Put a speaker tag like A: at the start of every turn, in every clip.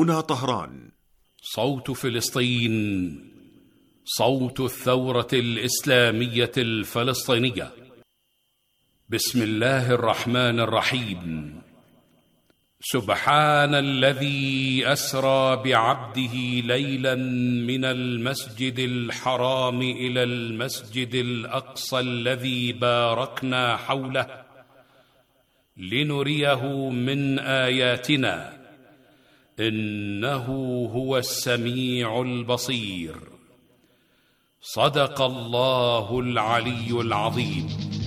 A: هنا طهران.
B: صوت فلسطين، صوت الثورة الإسلامية الفلسطينية. بسم الله الرحمن الرحيم. سبحان الذي أسرى بعبده ليلا من المسجد الحرام إلى المسجد الأقصى الذي باركنا حوله لنريه من آياتنا إنه هو السميع البصير. صدق الله العلي العظيم.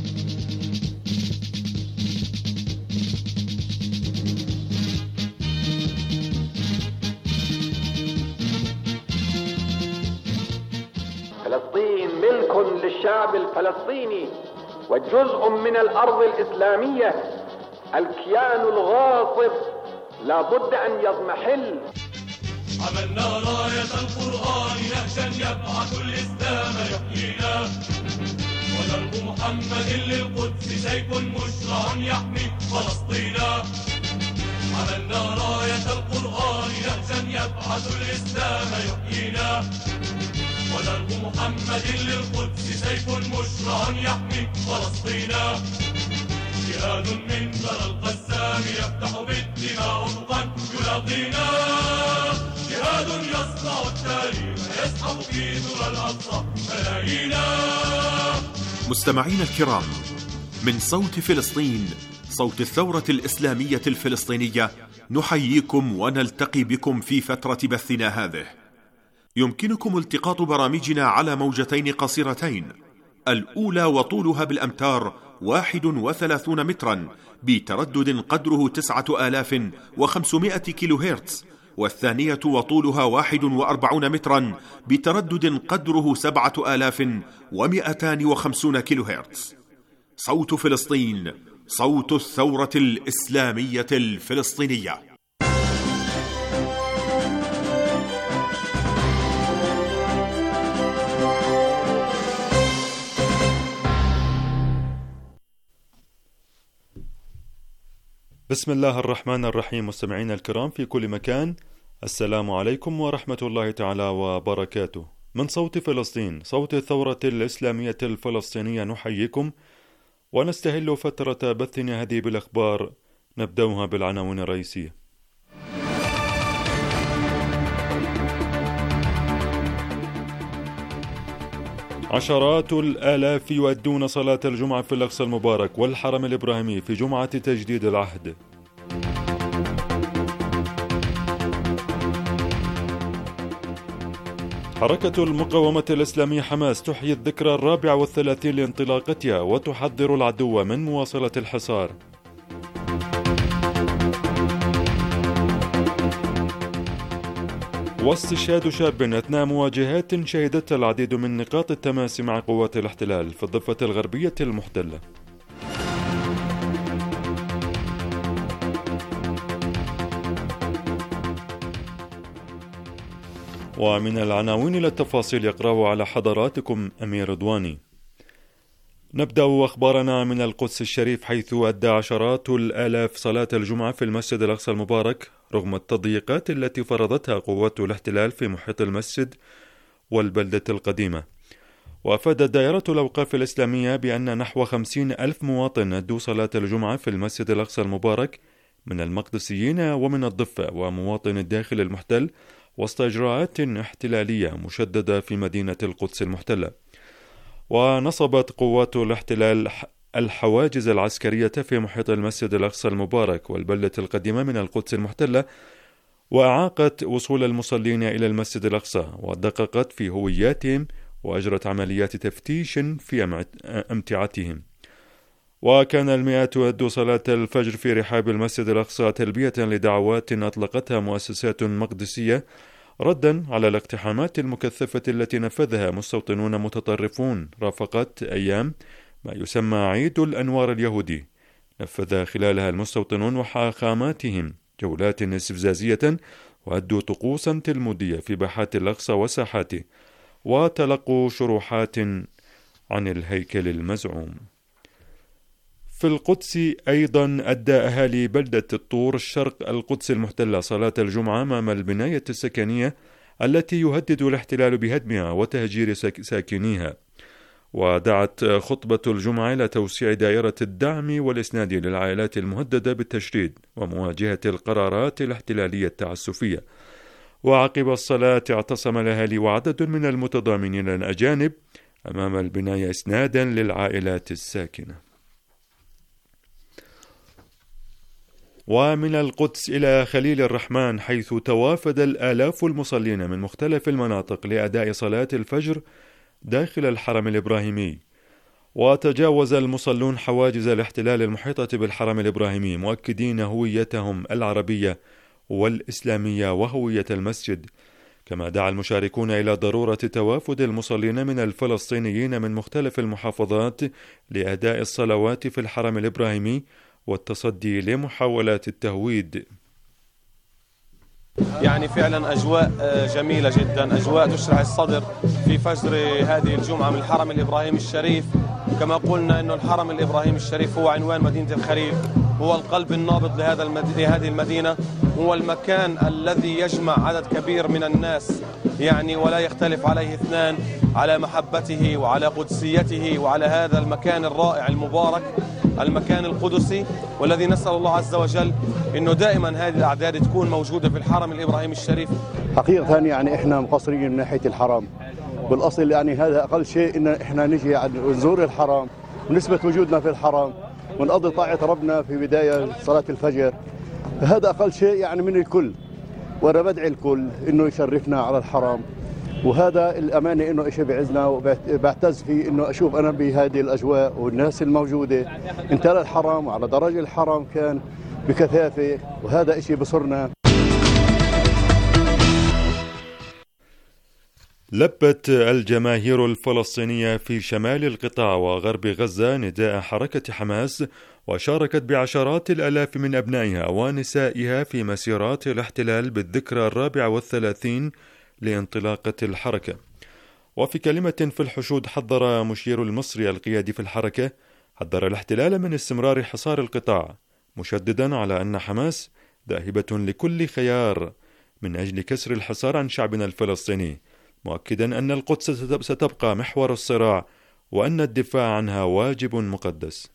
C: فلسطين ملك للشعب الفلسطيني وجزء من الأرض الإسلامية. الكيان الغاصب لا بد أن يضمحل.
D: عملنا راية القرآن نهجا يبعث الإسلام يحيينا، ودرب محمد للقدس سيف مشرع يحمي فلسطينا. عملنا راية القرآن نهجا يبعث الإسلام يحيينا، ودرب محمد للقدس سيف مشرع يحمي فلسطينا. جهاد من ثرى القسام يفتح بالدماء أفقا يلاقينا، جهاد يصنع التاريخ يسحب في ثرى الأقصى ملايينا.
A: مستمعين الكرام، من صوت فلسطين، صوت الثورة الإسلامية الفلسطينية، نحييكم ونلتقي بكم في فترة بثنا هذه. يمكنكم التقاط برامجنا على موجتين قصيرتين، الأولى وطولها بالأمتار 31 مترا بتردد قدره 9500 كيلو هرتز، والثانية وطولها 41 مترا بتردد قدره 7250 كيلو هرتز. صوت فلسطين، صوت الثورة الإسلامية الفلسطينية.
E: بسم الله الرحمن الرحيم. مستمعينا الكرام في كل مكان، السلام عليكم ورحمة الله تعالى وبركاته. من صوت فلسطين، صوت الثورة الإسلامية الفلسطينية، نحييكم ونستهل فترة بثنا هذه بالأخبار. نبدأها بالعناوين الرئيسية. عشرات الآلاف يؤدون صلاة الجمعة في الأقصى المبارك والحرم الإبراهيمي في جمعة تجديد العهد. حركة المقاومة الإسلامية حماس تحيي الذكرى 34 لانطلاقتها وتحذر العدو من مواصلة الحصار. واستشهاد شاب أثناء مواجهات شهدت العديد من نقاط التماس مع قوات الاحتلال في الضفة الغربية المحتلة. ومن العناوين إلى التفاصيل يقرأ على حضراتكم أمير رضواني. نبدأ أخبارنا من القدس الشريف، حيث أدى عشرات الآلاف صلاة الجمعة في المسجد الأقصى المبارك رغم التضييقات التي فرضتها قوات الاحتلال في محيط المسجد والبلدة القديمة. وأفادت دائرة الأوقاف الإسلامية بأن نحو 50,000 مواطن أدوا صلاة الجمعة في المسجد الأقصى المبارك من المقدسيين ومن الضفة ومواطن الداخل المحتل، وسط إجراءات احتلالية مشددة في مدينة القدس المحتلة. ونصبت قوات الاحتلال الحواجز العسكرية في محيط المسجد الأقصى المبارك والبلدة القديمة من القدس المحتلة، وأعاقت وصول المصلين إلى المسجد الأقصى، ودققت في هوياتهم، وأجرت عمليات تفتيش في أمتعتهم. وكان المئات يؤدوا صلاة الفجر في رحاب المسجد الأقصى تلبية لدعوات أطلقتها مؤسسات مقدسية ردا على الاقتحامات المكثفة التي نفذها مستوطنون متطرفون. رافقت أيام ما يسمى عيد الأنوار اليهودي، نفذ خلالها المستوطنون وحاخاماتهم جولات استفزازية، وأدوا طقوسا تلمودية في باحات الأقصى وساحاته، وتلقوا شروحات عن الهيكل المزعوم. في القدس أيضا أدى أهالي بلدة الطور الشرق القدس المحتلة صلاة الجمعة أمام البناية السكنية التي يهدد الاحتلال بهدمها وتهجير ساكنيها. ودعت خطبة الجمعة إلى توسيع دائرة الدعم والإسناد للعائلات المهددة بالتشريد ومواجهة القرارات الاحتلالية التعسفية. وعقب الصلاة اعتصم الأهالي وعدد من المتضامنين الأجانب أمام البناية إسنادا للعائلات الساكنة. ومن القدس إلى خليل الرحمن، حيث توافد الآلاف المصلين من مختلف المناطق لأداء صلاة الفجر داخل الحرم الإبراهيمي. وتجاوز المصلون حواجز الاحتلال المحيطة بالحرم الإبراهيمي مؤكدين هويتهم العربية والإسلامية وهوية المسجد. كما دعا المشاركون إلى ضرورة توافد المصلين من الفلسطينيين من مختلف المحافظات لأداء الصلوات في الحرم الإبراهيمي والتصدي لمحاولات التهويد.
F: يعني فعلا أجواء جميلة جدا، أجواء تشرح الصدر في فجر هذه الجمعة من الحرم الإبراهيمي الشريف. كما قلنا أن الحرم الإبراهيمي الشريف هو عنوان مدينة الخليل، هو القلب النابض لهذه المدينة، هو المكان الذي يجمع عدد كبير من الناس، يعني ولا يختلف عليه اثنان على محبته وعلى قدسيته وعلى هذا المكان الرائع المبارك، المكان القدسي، والذي نسأل الله عز وجل أنه دائما هذه الأعداد تكون موجودة في الحرم الإبراهيمي الشريف.
G: حقيقة يعني إحنا مقصرين من ناحية الحرم، بالأصل يعني هذا أقل شيء إن إحنا نجي نزور الحرم ونثبت وجودنا في الحرم ونقضي طاعة ربنا في بداية صلاة الفجر. هذا أقل شيء يعني من الكل، وأنا بدعي الكل إنه يشرفنا على الحرم، وهذا الأمانة إنه إشي بعزنا وبعتز فيه إنه أشوف أنا بهذه الأجواء والناس الموجودة امتلأ الحرم وعلى درجة الحرم كان بكثافة، وهذا إشي بصرنا.
E: لبت الجماهير الفلسطينية في شمال القطاع وغرب غزة نداء حركة حماس، وشاركت بعشرات الآلاف من أبنائها ونسائها في مسيرات الاحتلال بالذكرى 34 لانطلاقة الحركة. وفي كلمة في الحشود حذر مشير المصري القيادي في الحركة، حذر الاحتلال من استمرار حصار القطاع، مشددا على أن حماس ذاهبة لكل خيار من أجل كسر الحصار عن شعبنا الفلسطيني، مؤكدا أن القدس ستبقى محور الصراع وأن الدفاع عنها واجب مقدس.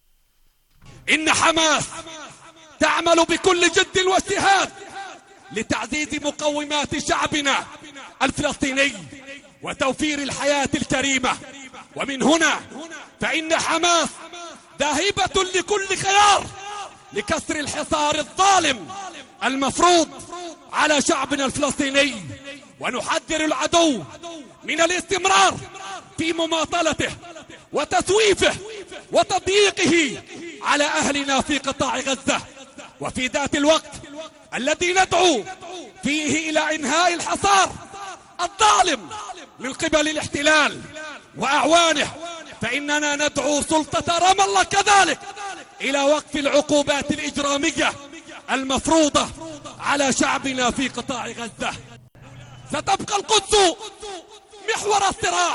H: إن حماس تعمل بكل جد واجتهاد لتعزيز مقومات شعبنا الفلسطيني وتوفير الحياة الكريمة، ومن هنا فإن حماس ذاهبة لكل خيار لكسر الحصار الظالم المفروض على شعبنا الفلسطيني، ونحذر العدو من الاستمرار في مماطلته وتسويفه وتضييقه على أهلنا في قطاع غزة. وفي ذات الوقت الذي ندعو فيه إلى إنهاء الحصار الظالم من قبل الاحتلال وأعوانه، فإننا ندعو سلطة رام الله كذلك إلى وقف العقوبات الإجرامية المفروضة على شعبنا في قطاع غزة. ستبقى القدس محور الصراع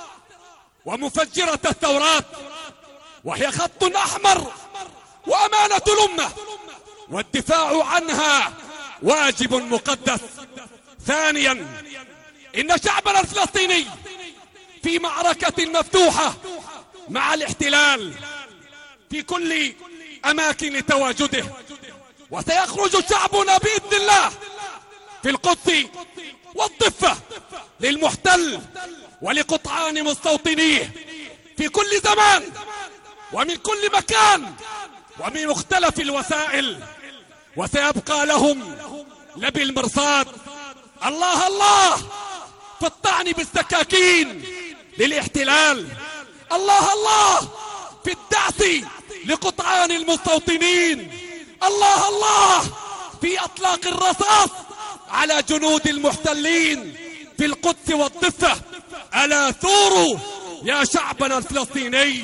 H: ومفجرة الثورات، وهي خط أحمر وأمانة الأمة، والدفاع عنها واجب مقدس. ثانيا، إن شعبنا الفلسطيني في معركة مفتوحة مع الاحتلال في كل أماكن تواجده، وسيخرج شعبنا بإذن الله في القدس والضفة للمحتل ولقطعان مستوطنيه في كل زمان ومن كل مكان ومن مختلف الوسائل، وسيبقى لهم لبي المرصاد. الله الله في الطعن بالسكاكين للاحتلال، الله الله في الدعس لقطعان المستوطنين، الله الله في أطلاق الرصاص على جنود المحتلين في القدس والضفة. ألا ثوروا يا شعبنا الفلسطيني.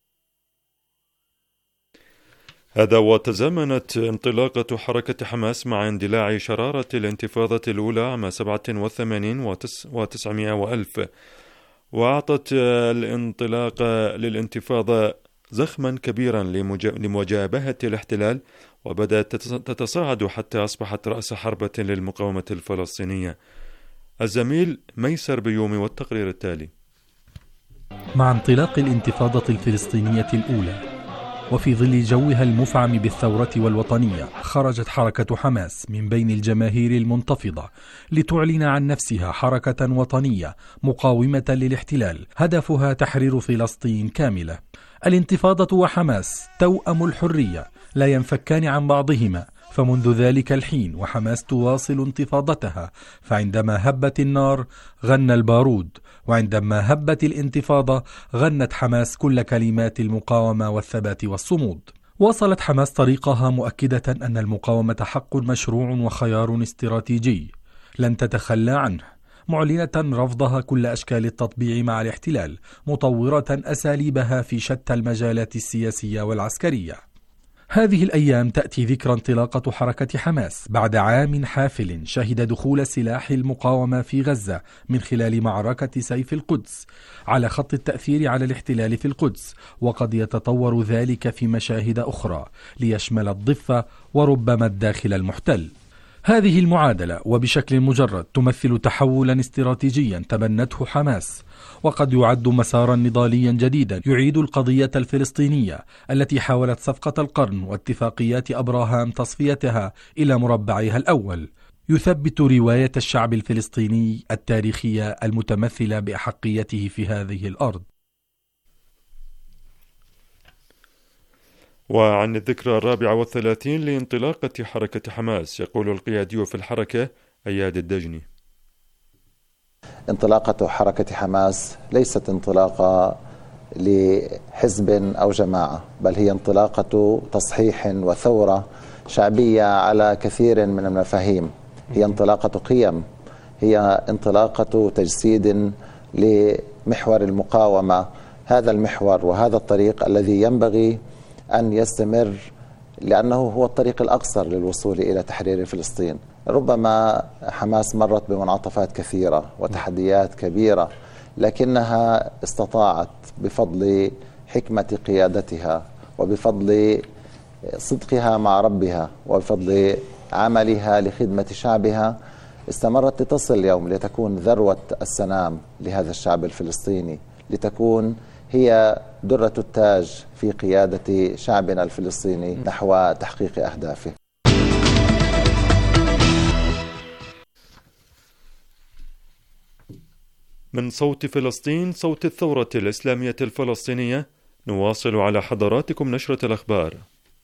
E: هذا وتزامنت انطلاقة حركة حماس مع اندلاع شرارة الانتفاضة الأولى عام 87 و900 وألف، وأعطت الانطلاقة للانتفاضة زخما كبيرا لمجابهة الاحتلال، وبدأت تتصاعد حتى أصبحت رأس حربة للمقاومة الفلسطينية. الزميل ميسر بيومي والتقرير التالي.
I: مع انطلاق الانتفاضة الفلسطينية الأولى وفي ظل جوها المفعم بالثورة والوطنية، خرجت حركة حماس من بين الجماهير المنتفضة لتعلن عن نفسها حركة وطنية مقاومة للاحتلال، هدفها تحرير فلسطين كاملة. الانتفاضة وحماس توأم الحرية، لا ينفكان عن بعضهما، فمنذ ذلك الحين وحماس تواصل انتفاضتها، فعندما هبت النار غنى البارود، وعندما هبت الانتفاضة غنت حماس كل كلمات المقاومة والثبات والصمود. واصلت حماس طريقها مؤكدة أن المقاومة حق مشروع وخيار استراتيجي لن تتخلى عنه، معلنة رفضها كل أشكال التطبيع مع الاحتلال، مطورة أساليبها في شتى المجالات السياسية والعسكرية. هذه الأيام تأتي ذكرى انطلاقة حركة حماس بعد عام حافل شهد دخول سلاح المقاومة في غزة من خلال معركة سيف القدس على خط التأثير على الاحتلال في القدس، وقد يتطور ذلك في مشاهد أخرى ليشمل الضفة وربما الداخل المحتل. هذه المعادلة وبشكل مجرد تمثل تحولا استراتيجيا تبنته حماس، وقد يعد مسارا نضاليا جديدا يعيد القضية الفلسطينية التي حاولت صفقة القرن واتفاقيات أبراهام تصفيتها إلى مربعها الأول، يثبت رواية الشعب الفلسطيني التاريخية المتمثلة بأحقيته في هذه الأرض.
E: وعن الذكرى 34 لانطلاقة حركة حماس يقول القيادي في الحركة أياد الدجني.
J: انطلاقة حركة حماس ليست انطلاقة لحزب أو جماعة، بل هي انطلاقة تصحيح وثورة شعبية على كثير من المفاهيم. هي انطلاقة قيم، هي انطلاقة تجسيد لمحور المقاومة، هذا المحور وهذا الطريق الذي ينبغي أن يستمر، لأنه هو الطريق الأقصر للوصول إلى تحرير فلسطين. ربما حماس مرت بمنعطفات كثيرة وتحديات كبيرة، لكنها استطاعت بفضل حكمة قيادتها وبفضل صدقها مع ربها وبفضل عملها لخدمة شعبها استمرت لتصل اليوم لتكون ذروة السنام لهذا الشعب الفلسطيني، لتكون هي درة التاج في قيادة شعبنا الفلسطيني نحو تحقيق أهدافه.
E: من صوت فلسطين، صوت الثورة الإسلامية الفلسطينية، نواصل على حضراتكم نشرة الأخبار.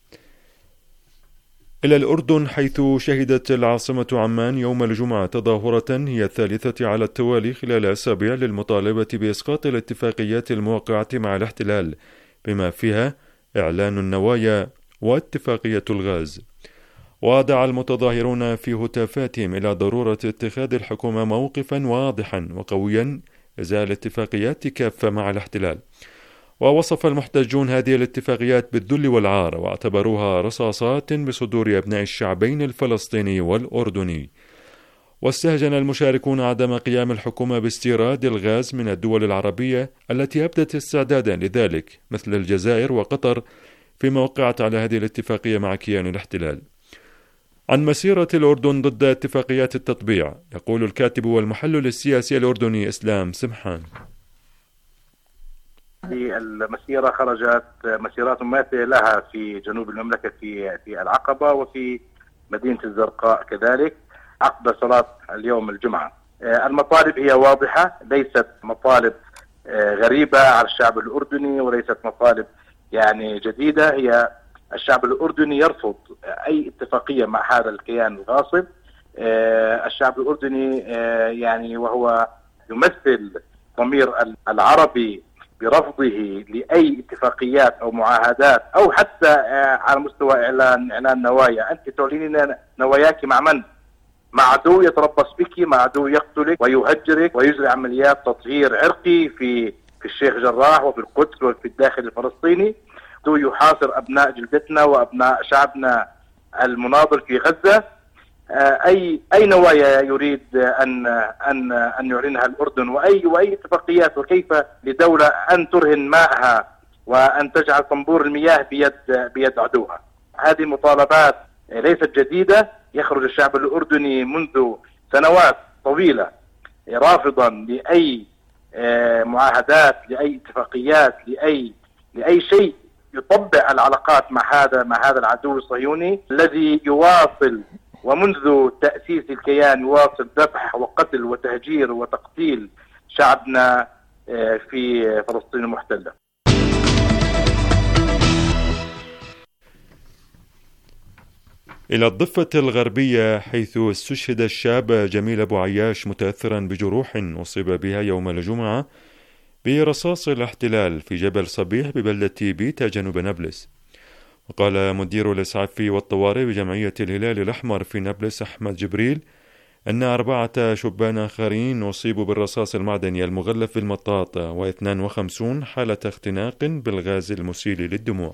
E: إلى الأردن، حيث شهدت العاصمة عمان يوم الجمعة تظاهرة هي الثالثة على التوالي خلال أسابيع للمطالبة بإسقاط الاتفاقيات الموقعة مع الاحتلال، بما فيها إعلان النوايا واتفاقية الغاز. ودعا المتظاهرون في هتافاتهم إلى ضرورة اتخاذ الحكومة موقفا واضحا وقويا إزاء الاتفاقيات كافة مع الاحتلال. ووصف المحتجون هذه الاتفاقيات بالذل والعار، واعتبروها رصاصات بصدور أبناء الشعبين الفلسطيني والأردني. واستهجن المشاركون عدم قيام الحكومة باستيراد الغاز من الدول العربية التي أبدت استعدادا لذلك، مثل الجزائر وقطر، فيما وقعت على هذه الاتفاقية مع كيان الاحتلال. عن مسيرة الأردن ضد اتفاقيات التطبيع يقول الكاتب والمحلل السياسي الأردني إسلام سمحان.
K: هذه المسيرة خرجت مسيرات مماثلة لها في جنوب المملكة في العقبة وفي مدينة الزرقاء كذلك عقب صلاة اليوم الجمعة. المطالب هي واضحة، ليست مطالب غريبة على الشعب الأردني وليست مطالب يعني جديدة. هي الشعب الأردني يرفض أي اتفاقية مع هذا الكيان الغاصب. الشعب الأردني يعني وهو يمثل ضمير العربي برفضه لأي اتفاقيات أو معاهدات أو حتى على مستوى إعلان نوايا. أنت تعلنين نواياك مع من؟ مع عدو يتربص بك، مع عدو يقتلك ويهجرك ويجري عمليات تطهير عرقي في الشيخ جراح وفي القدس وفي الداخل الفلسطيني، عدو يحاصر أبناء جلدتنا وأبناء شعبنا المناضل في غزة. أي نوايا يريد أن يعلنها الأردن وأي اتفاقيات، وكيف لدولة أن ترهن ماءها وأن تجعل صنبور المياه بيد عدوها. هذه مطالبات ليست جديدة. يخرج الشعب الأردني منذ سنوات طويلة رافضا لأي معاهدات، لأي اتفاقيات، لأي شيء يطبع العلاقات مع هذا العدو الصهيوني الذي يواصل ومنذ تأسيس الكيان يواصل ذبح وقتل وتهجير وتقتيل شعبنا في فلسطين المحتلة.
E: إلى الضفة الغربية، حيث استشهد الشاب جميل أبو عياش متأثرا بجروح أصيب بها يوم الجمعة برصاص الاحتلال في جبل صبيح ببلدة بيتا جنوب نابلس. وقال مدير الإسعاف والطوارئ بجمعية الهلال الأحمر في نابلس أحمد جبريل أن 4 شبان آخرين أصيبوا بالرصاص المعدني المغلف بالمطاط، و52 حالة اختناق بالغاز المسيل للدموع.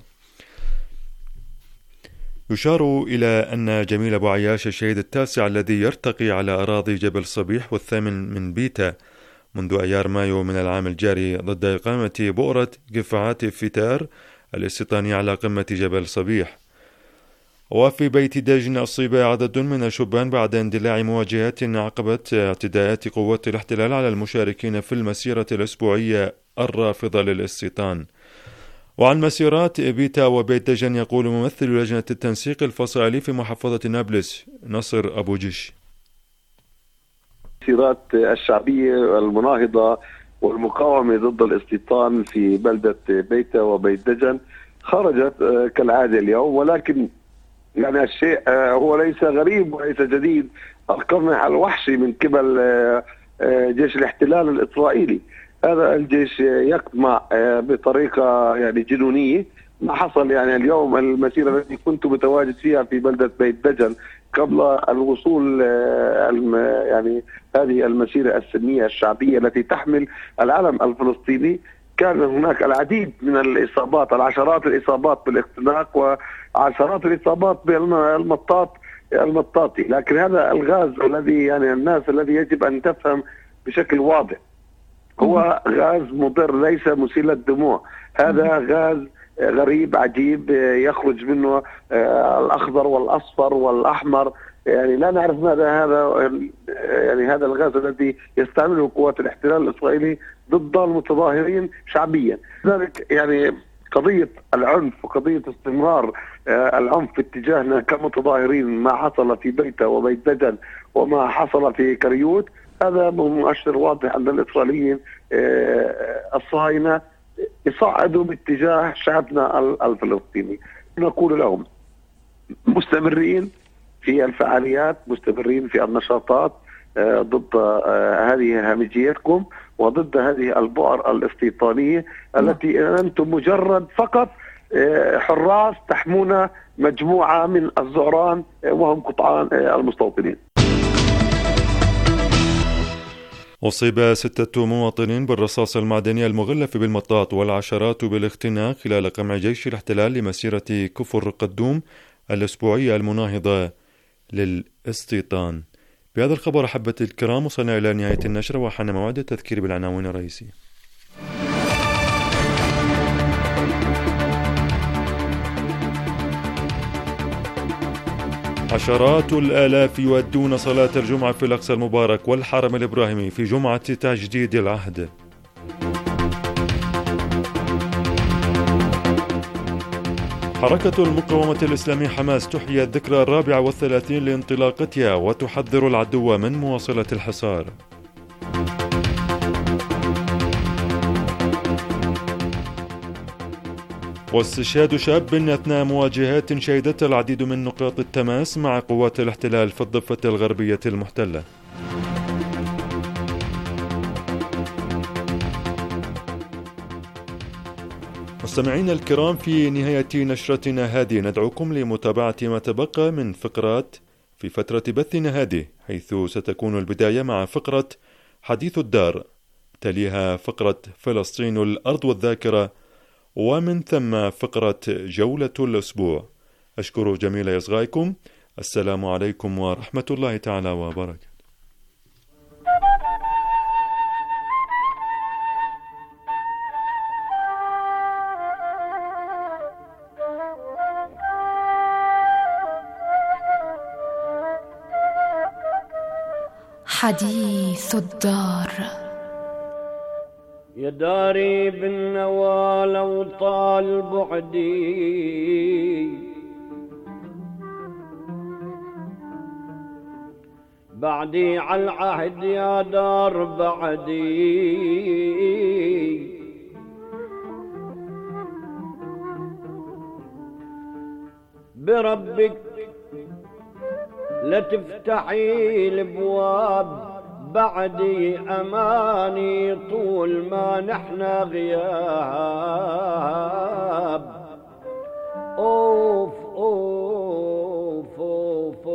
E: يشار إلى أن جميل أبو عياش الشهيد التاسع الذي يرتقي على أراضي جبل صبيح والثامن من بيتا منذ أيار مايو من العام الجاري ضد إقامة بؤرة قفعات فتار الاستيطانية على قمة جبل صبيح. وفي بيت داجن أصيب عدد من الشبان بعد اندلاع مواجهات عقبت اعتداءات قوات الاحتلال على المشاركين في المسيرة الأسبوعية الرافضة للاستيطان. وعن مسيرات بيتا وبيت دجن يقول ممثل لجنة التنسيق الفصائلي في محافظة نابلس نصر أبو جيش:
L: المسيرات الشعبية المناهضة والمقاومة ضد الاستيطان في بلدة بيتا وبيت دجن خرجت كالعادة اليوم، ولكن يعني الشيء هو ليس غريب وليس جديد. القمع الوحشي من قبل جيش الاحتلال الإسرائيلي، هذا الجيش يقمع بطريقة يعني جنونية. ما حصل يعني اليوم المسيرة التي كنت متواجد فيها في بلدة بيت دجن قبل الوصول يعني هذه المسيرة السلمية الشعبية التي تحمل العلم الفلسطيني، كان هناك العديد من الإصابات، العشرات الإصابات بالاختناق وعشرات الإصابات المطاطي. لكن هذا الغاز الذي يعني الناس الذي يجب أن تفهم بشكل واضح هو غاز مضر ليس مسيل الدموع. هذا غاز غريب عجيب يخرج منه الأخضر والأصفر والأحمر، يعني لا نعرف ماذا هذا. يعني هذا الغاز الذي يستعمله قوات الاحتلال الإسرائيلي ضد المتظاهرين شعبيا. لذلك يعني قضية العنف وقضية استمرار العنف في اتجاهنا كمتظاهرين، ما حصل في بيتا وبيت دجن وما حصل في كريوت، هذا مؤشر واضح أن الإسرائيليين الصهاينة يصعدوا باتجاه شعبنا الفلسطيني. نقول لهم مستمرين في الفعاليات، مستمرين في النشاطات ضد هذه همجيتكم وضد هذه البؤر الاستيطانية التي أنتم مجرد فقط حراس تحمون مجموعة من الزعران وهم قطعان المستوطنين.
E: أصيب 6 مواطنين بالرصاص المعدني المغلف بالمطاط والعشرات بالاختناق خلال قمع جيش الاحتلال لمسيرة كفر قدوم الأسبوعية المناهضة للاستيطان. بهذا الخبر أحبة الكرام وصلنا إلى نهاية النشرة وحان موعد التذكير بالعناوين الرئيسية. عشرات الآلاف يؤدون صلاة الجمعة في الأقصى المبارك والحرم الإبراهيمي في جمعة تجديد العهد. حركة المقاومة الإسلامية حماس تحيي الذكرى 34 لانطلاقتها وتحذر العدو من مواصلة الحصار. واستشهاد شاب أثناء مواجهات شهدت العديد من نقاط التماس مع قوات الاحتلال في الضفة الغربية المحتلة. مستمعين الكرام، في نهاية نشرتنا هذه ندعوكم لمتابعة ما تبقى من فقرات في فترة بثنا هذه، حيث ستكون البداية مع فقرة حديث الدار، تليها فقرة فلسطين الأرض والذاكرة، ومن ثم فقرة جولة الأسبوع. أشكر جميل إصغائكم. السلام عليكم ورحمة الله تعالى وبركاته.
M: حديث الدار.
N: يا داري بالنوى لو طال بعدي، بعدي على العهد يا دار بعدي، بربك لا تفتحي الابواب بعدي، اماني طول ما نحنا غياب. اوف اوف اوف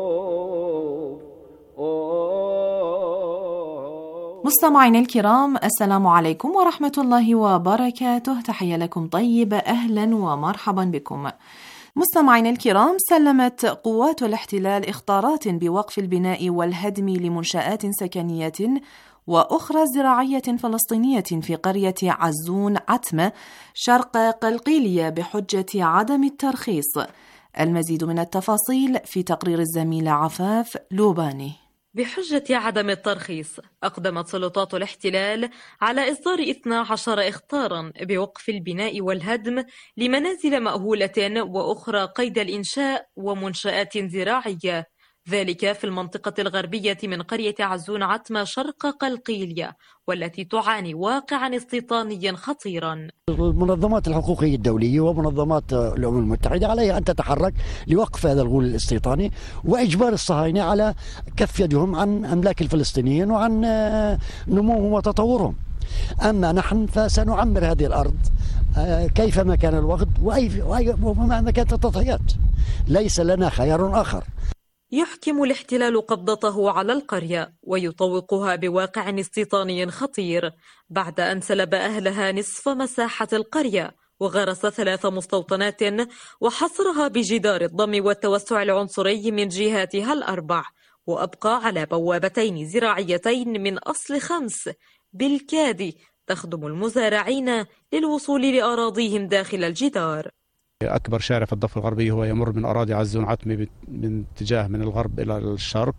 N: اوف.
O: مستمعينا الكرام، السلام عليكم ورحمة الله وبركاته. تحية لكم طيبة، أهلا ومرحبا بكم. مستمعينا الكرام، سلمت قوات الاحتلال إخطارات بوقف البناء والهدم لمنشآت سكنية وأخرى زراعية فلسطينية في قرية عزون عتمة شرق قلقيلية بحجة عدم الترخيص. المزيد من التفاصيل في تقرير الزميلة عفاف لوباني.
P: بحجة عدم الترخيص، أقدمت سلطات الاحتلال على إصدار 12 إخطاراً بوقف البناء والهدم لمنازل مأهولة وأخرى قيد الإنشاء ومنشآت زراعية، ذلك في المنطقة الغربية من قرية عزون عتمة شرق قلقيلية، والتي تعاني واقعاً استيطانياً خطيراً.
Q: المنظمات الحقوقية الدولية ومنظمات الأمم المتحدة عليها أن تتحرك لوقف هذا الغول الاستيطاني وإجبار الصهاينة على كف يدهم عن أملاك الفلسطينيين وعن نموهم وتطورهم. أما نحن فسنعمر هذه الأرض كيفما كان الوقت ومهما كانت التضحيات، ليس لنا خيار آخر.
P: يحكم الاحتلال قبضته على القرية ويطوقها بواقع استيطاني خطير بعد أن سلب أهلها نصف مساحة القرية وغرس 3 مستوطنات وحصرها بجدار الضم والتوسع العنصري من جهاتها الأربع، وأبقى على بوابتين زراعيتين من أصل 5 بالكاد تخدم المزارعين للوصول لأراضيهم داخل الجدار.
R: أكبر شارع في الضفة الغربية هو يمر من أراضي عزون عتمة من اتجاه من الغرب إلى الشرق.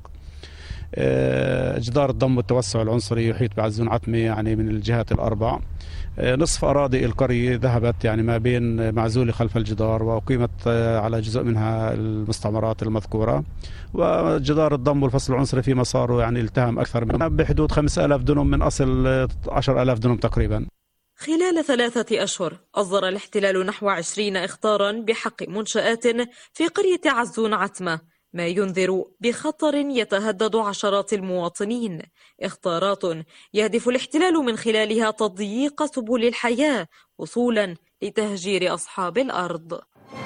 R: جدار الضم والتوسع العنصري يحيط بعزون عتمة يعني من الجهات الأربع. نصف أراضي القرية ذهبت يعني ما بين معزولة خلف الجدار، وأقيمت على جزء منها المستعمرات المذكورة. وجدار الضم والفصل العنصري في مساره يعني التهم أكثر من بحدود 5000 دنم من أصل 10,000 دنم تقريبا.
P: خلال 3 أشهر أصدر الاحتلال نحو 20 إخطاراً بحق منشآت في قرية عزون عتمة، ما ينذر بخطر يتهدد عشرات المواطنين. إخطارات يهدف الاحتلال من خلالها تضييق سبل الحياة وصولاً لتهجير أصحاب الأرض.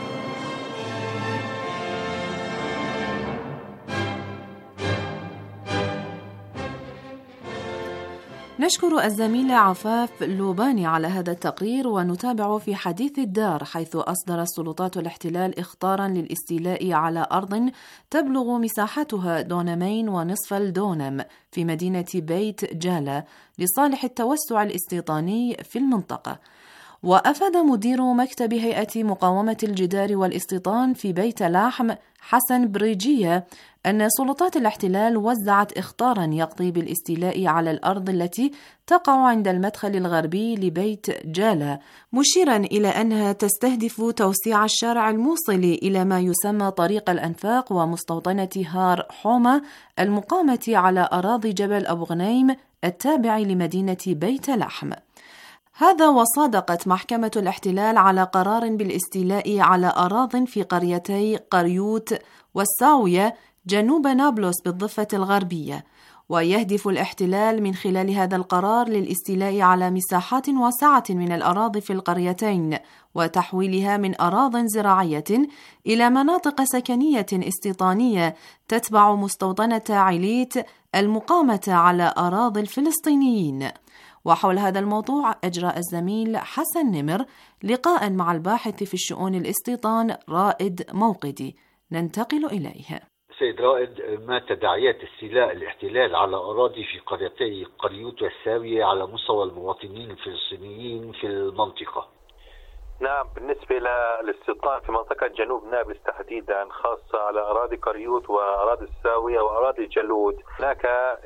O: نشكر الزميلة عفاف لوباني على هذا التقرير، ونتابع في حديث الدار، حيث أصدرت سلطات الاحتلال إخطاراً للاستيلاء على أرض تبلغ مساحتها 2.5 دونم في مدينة بيت جالة لصالح التوسع الاستيطاني في المنطقة. وأفاد مدير مكتب هيئة مقاومة الجدار والاستيطان في بيت لاحم حسن بريجية أن سلطات الاحتلال وزعت إخطاراً يقضي بالاستيلاء على الأرض التي تقع عند المدخل الغربي لبيت جالة، مشيراً إلى أنها تستهدف توسيع الشارع الموصل إلى ما يسمى طريق الأنفاق ومستوطنة هار حومة المقامة على أراضي جبل أبو غنيم التابع لمدينة بيت لحم. هذا وصادقت محكمة الاحتلال على قرار بالاستيلاء على أراضٍ في قريتي قريوت والساوية جنوب نابلس بالضفة الغربية. ويهدف الاحتلال من خلال هذا القرار للاستيلاء على مساحات واسعة من الأراضي في القريتين وتحويلها من أراضٍ زراعية إلى مناطق سكنية استيطانية تتبع مستوطنة عليت المقامة على أراضي الفلسطينيين. وحول هذا الموضوع أجرى الزميل حسن نمر لقاء مع الباحث في الشؤون الاستيطان رائد موقدي، ننتقل إليه.
S: سيد رائد، ما تداعيات استيلاء الاحتلال على أراضي في قريتي قريوت والساوية على مستوى المواطنين الفلسطينيين في المنطقة؟
M: نعم، بالنسبة للاستيطان في منطقة جنوب نابلس تحديدا، خاصة على أراضي قريوت وأراضي الساوية وأراضي الجلود، هناك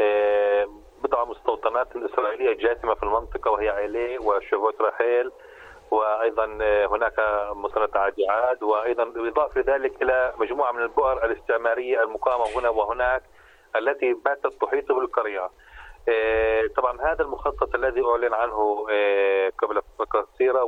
M: بضع مستوطنات إسرائيلية جاثمة في المنطقة، وهي عيلي وشوفوت رحيل، وأيضا هناك مستوطنة عادي عاد، وأيضا بالإضافة لذلك إلى مجموعة من البؤر الاستعمارية المقامة هنا وهناك التي باتت تحيط بالقرية. طبعا هذا المخطط الذي أعلن عنه قبل فترة قصيرة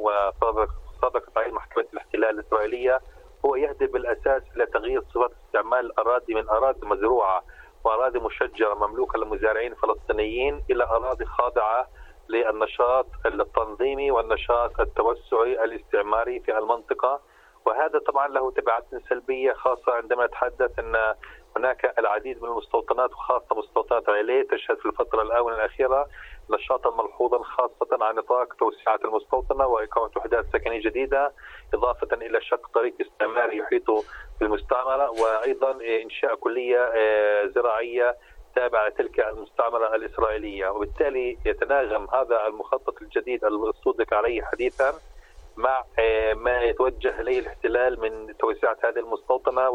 M: وصدقت عليه محكمة الاحتلال الإسرائيلية هو يهدف بالأساس إلى تغيير صفات استعمال الأراضي من أراضي مزروعة وأراضي مشجرة مملوكة للمزارعين الفلسطينيين إلى أراضي خاضعة للنشاط التنظيمي والنشاط التوسعي الاستعماري في المنطقة. وهذا طبعا له تبعات سلبية، خاصة عندما نتحدث أن هناك العديد من المستوطنات وخاصة مستوطنات عيلي تشهد في الفترة الآونة الأخيرة نشاطا ملحوظا، خاصة على نطاق توسعة المستوطنة وإقامة وحدات سكنية جديدة، إضافة إلى شق طريق استعماري يحيط بالمستعمرة، وأيضا إنشاء كلية زراعية تابعة لتلك المستعمرة الإسرائيلية. وبالتالي يتناغم هذا المخطط الجديد المصدق عليه حديثا مع ما يتوجه إليه الاحتلال من توسعة هذه المستوطنة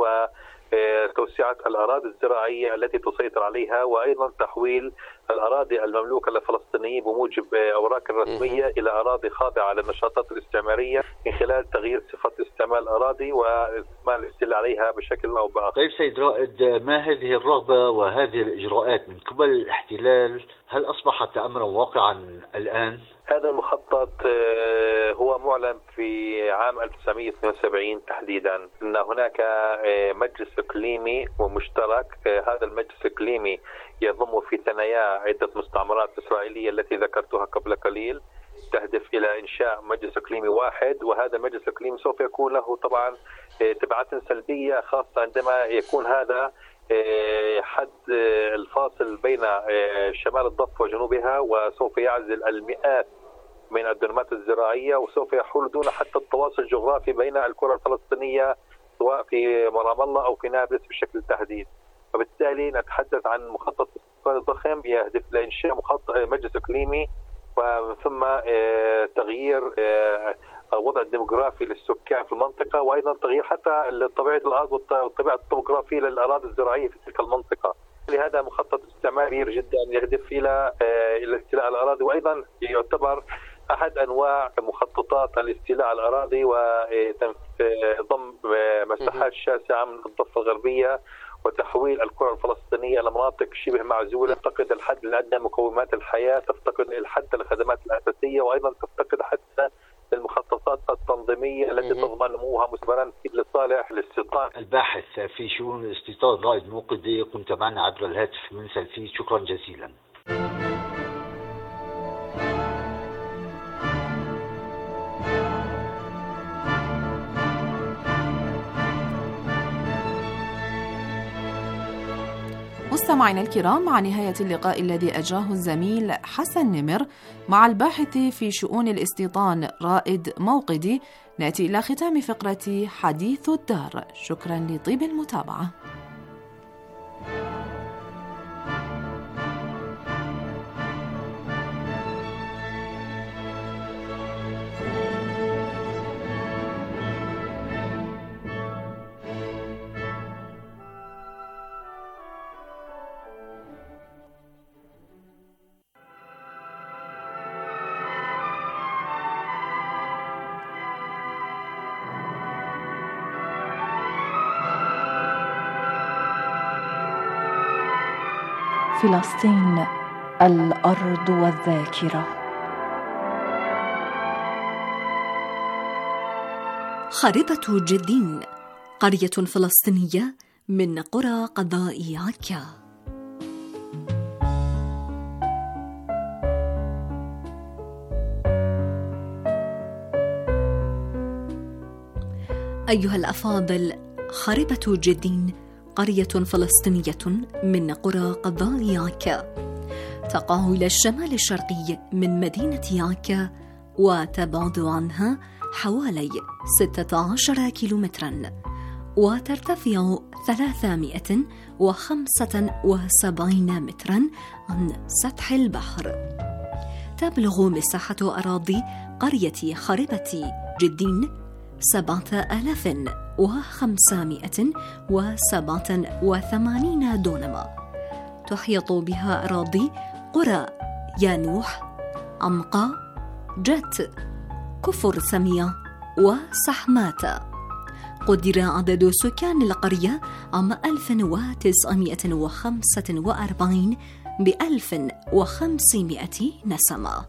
M: وتوسعة الأراضي الزراعية التي تسيطر عليها، وأيضا تحويل الأراضي المملوكة للفلسطينيين بموجب أوراق الرسمية إلى أراضي خاضعة للنشاطات الاستعمارية من خلال تغيير صفة استعمال الأراضي واستعمال الاحتلال عليها بشكل أو بآخر.
S: طيب سيد رائد، ما هذه الرغبة وهذه الإجراءات من قبل الاحتلال هل أصبحت أمرا واقعا الآن؟
M: هذا المخطط هو معلن في عام 1972 تحديدا، أن هناك مجلس إقليمي ومشترك. هذا المجلس الإقليمي يضم في ثناياه عدة مستعمرات إسرائيلية التي ذكرتها قبل قليل، تهدف إلى إنشاء مجلس إقليمي واحد. وهذا المجلس الإقليمي سوف يكون له طبعا تبعات سلبية، خاصة عندما يكون هذا حد الفاصل بين شمال الضفة وجنوبها، وسوف يعزل المئات من الدنمات الزراعية، وسوف يحول دون حتى التواصل الجغرافي بين الكرة الفلسطينية سواء في رام الله أو في نابلس بشكل تحديد. وبالتالي نتحدث عن مخطط استثماري ضخم يهدف لإنشاء مجلس إقليمي، ومن ثم تغيير الوضع الديموغرافي للسكان في المنطقة، وأيضا تغيير حتى طبيعة الأرض والطبيعة الطبوغرافية للأراضي الزراعية في تلك المنطقة. لهذا مخطط استعماري جدا يهدف إلى استيلاء الأراضي، وأيضا يعتبر أحد أنواع مخططات الاستيلاء الأراضي وضم مساحات شاسعة من الضفة الغربية وتحويل الكرة الفلسطينية إلى مناطق شبه معزولة، تفتقد الحد الأدنى مقومات الحياة، تفتقد الحد الخدمات الأساسية، وأيضا تفتقد حتى المخططات التنظيمية التي تضمن نموها مستمرا لصالح الاستيطان.
S: الباحث في شؤون الاستيطان رائد موقدي كنت معنا عبر الهاتف من سلفي، شكرا جزيلا.
O: مستمعينا الكرام، مع نهاية اللقاء الذي أجراه الزميل حسن نمر مع الباحث في شؤون الاستيطان رائد موقدي، نأتي إلى ختام فقرة حديث الدار. شكرا لطيب المتابعة.
T: فلسطين الأرض والذاكرة.
U: خاربة جدين، قرية فلسطينية من قرى قضاء عكا. أيها الأفاضل، خاربة جدين قرية فلسطينية من قرى قضاء عكا، تقع إلى الشمال الشرقي من مدينة عكا، وتبعد عنها حوالي 16 كيلومترا، وترتفع 375 مترا عن سطح البحر. تبلغ مساحة أراضي قرية خربة جدين 7587 دونما. تحيط بها أراضي قرى يانوح، عمقا، جت، كفر سمية وسحمات. قدر عدد سكان القرية عام 1945 ب1500 نسمة.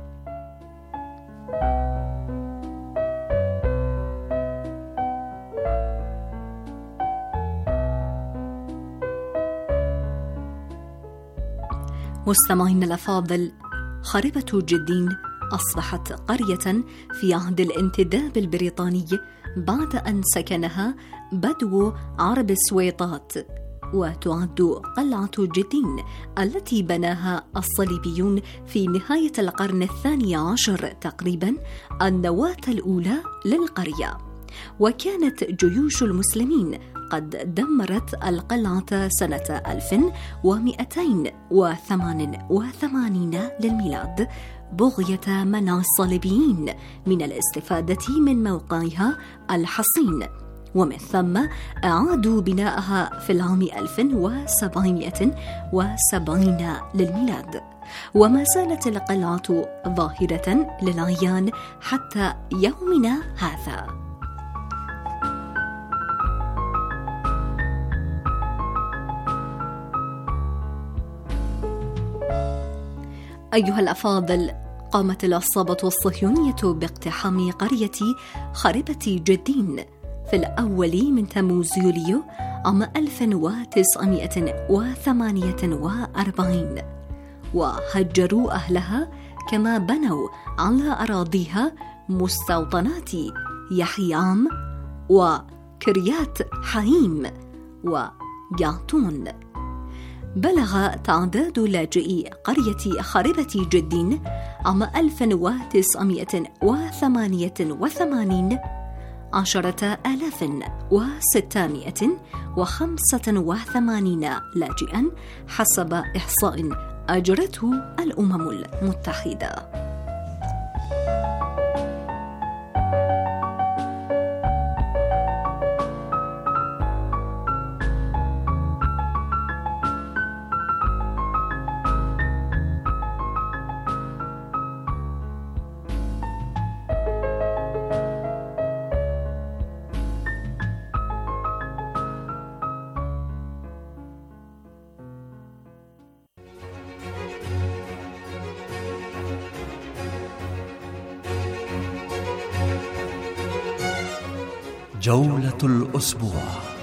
U: مستمعين الأفاضل، خربة جدين أصبحت قرية في عهد الانتداب البريطاني بعد أن سكنها بدو عرب السويطات، وتعد قلعة جدين التي بناها الصليبيون في نهاية القرن 12 تقريبا النواة الأولى للقرية. وكانت جيوش المسلمين قد دمرت القلعة سنة 1288 للميلاد بغية منع الصليبيين من الاستفادة من موقعها الحصين، ومن ثم أعادوا بناءها في العام 1770 للميلاد. وما زالت القلعة ظاهرة للعيان حتى يومنا هذا. أيها الأفاضل، قامت العصابة الصهيونية باقتحام قرية خربة جدين في الأول من تموز يوليو عام 1948، وهجروا أهلها، كما بنوا على أراضيها مستوطنات يحيعام وكريات حايم ويعطون. بلغ تعداد لاجئي قرية خربة جدين عام 1988 10,685 لاجئا حسب إحصاء أجرته الأمم المتحدة.
B: جولة الأسبوع.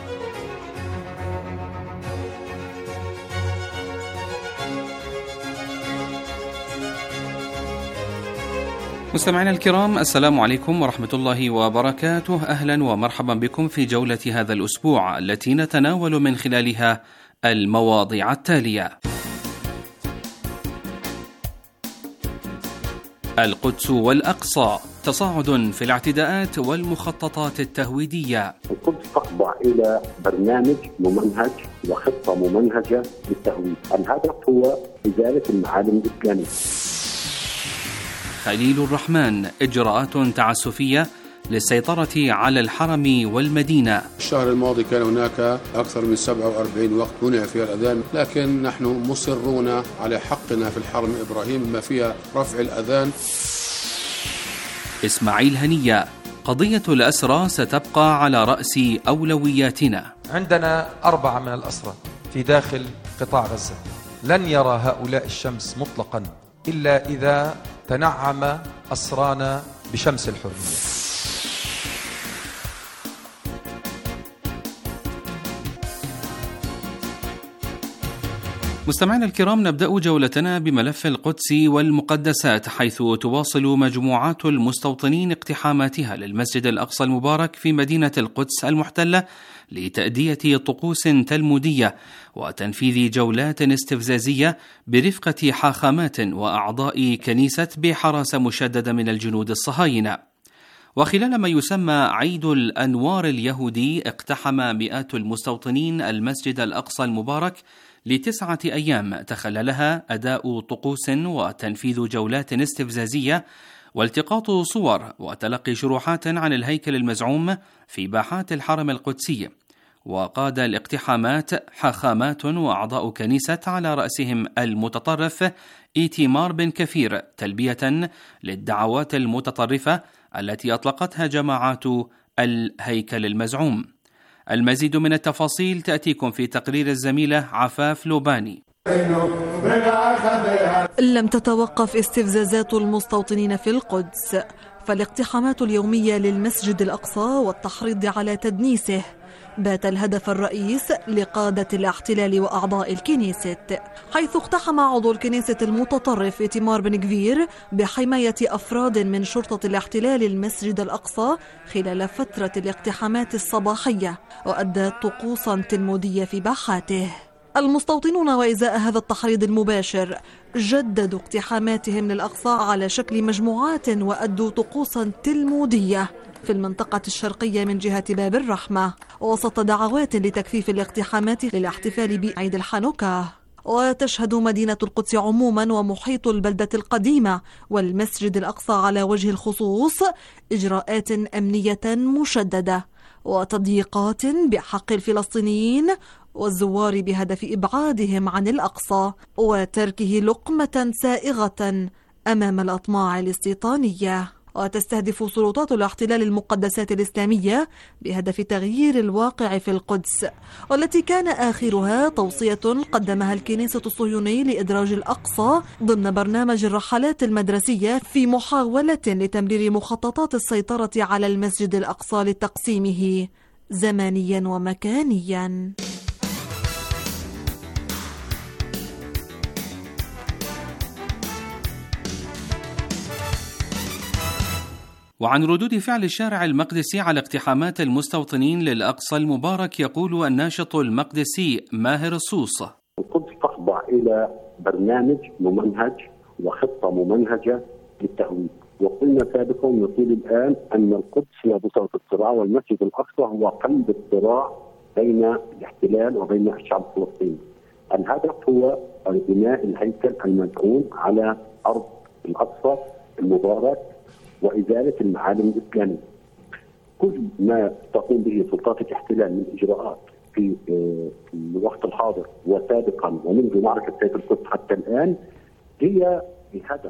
V: مستمعينا الكرام، السلام عليكم ورحمة الله وبركاته. أهلا ومرحبا بكم في جولة هذا الأسبوع التي نتناول من خلالها المواضيع التالية: القدس والأقصى، تصاعد في الاعتداءات والمخططات التهويدية.
W: القدس تخضع إلى برنامج ممنهج وخطة ممنهجة للتهويد. الهدف هو إزالة المعالم الإسلامية.
V: خليل الرحمن، إجراءات تعسفية للسيطرة على الحرم والمدينة.
X: الشهر الماضي كان هناك أكثر من 47 وقت منع فيها الأذان، لكن نحن مصرون على حقنا في الحرم الإبراهيم بما فيها رفع الأذان.
V: إسماعيل هنية، قضية الأسرى ستبقى على رأس أولوياتنا.
Y: عندنا 4 من الأسرى في داخل قطاع غزة، لن يرى هؤلاء الشمس مطلقا إلا إذا تنعم أسرانا بشمس الحرية.
V: مستمعينا الكرام، نبدأ جولتنا بملف القدس والمقدسات، حيث تواصل مجموعات المستوطنين اقتحاماتها للمسجد الأقصى المبارك في مدينة القدس المحتلة لتأدية طقوس تلمودية وتنفيذ جولات استفزازية برفقة حاخامات وأعضاء كنيسة بحراسة مشددة من الجنود الصهاينة. وخلال ما يسمى عيد الأنوار اليهودي، اقتحم مئات المستوطنين المسجد الأقصى المبارك ل9 أيام تخللها أداء طقوس وتنفيذ جولات استفزازية والتقاط صور وتلقي شروحات عن الهيكل المزعوم في باحات الحرم القدسي. وقاد الاقتحامات حاخامات وأعضاء كنيسة على رأسهم المتطرف إيتيمار بن كفير، تلبية للدعوات المتطرفة التي أطلقتها جماعات الهيكل المزعوم. المزيد من التفاصيل تأتيكم في تقرير الزميلة عفاف لوباني.
A: لم تتوقف استفزازات المستوطنين في القدس، فالاقتحامات اليومية للمسجد الأقصى والتحريض على تدنيسه بات الهدف الرئيس لقادة الاحتلال وأعضاء الكنيسة، حيث اقتحم عضو الكنيسة المتطرف إيتيمار بن كفير بحماية أفراد من شرطة الاحتلال المسجد الأقصى خلال فترة الاقتحامات الصباحية، وأدى طقوسا تلمودية في باحاته. المستوطنون وإزاء هذا التحريض المباشر جددوا اقتحاماتهم للأقصى على شكل مجموعات وأدوا طقوسا تلمودية في المنطقة الشرقية من جهة باب الرحمة، وسط دعوات لتكثيف الاقتحامات للاحتفال بعيد الحانوكا. وتشهد مدينة القدس عموما ومحيط البلدة القديمة والمسجد الأقصى على وجه الخصوص إجراءات أمنية مشددة وتضييقات بحق الفلسطينيين والزوار بهدف إبعادهم عن الأقصى وتركه لقمة سائغة أمام الأطماع الاستيطانية. وتستهدف سلطات الاحتلال المقدسات الإسلامية بهدف تغيير الواقع في القدس، والتي كان آخرها توصية قدمها الكنيسة الصهيوني لإدراج الأقصى ضمن برنامج الرحلات المدرسية في محاولة لتمرير مخططات السيطرة على المسجد الأقصى لتقسيمه زمانيا ومكانيا.
V: وعن ردود فعل الشارع المقدسي على اقتحامات المستوطنين للأقصى المبارك يقول الناشط المقدسي ماهر الصوص:
W: القدس تخضع إلى برنامج ممنهج وخطة ممنهجة للتهويد، وقلنا سابقا ونقول الآن أن القدس هي بوصلة الصراع، والمسجد الأقصى هو قلب الصراع بين الاحتلال وبين الشعب الفلسطيني. الهدف هو بناء الهيكل المزعوم على أرض الأقصى المبارك وإزالة المعالم الإسلامية. كل ما تقوم به سلطات الاحتلال من إجراءات في الوقت الحاضر وسابقا ومنذ معركة سيف القدس حتى الآن هي بهدف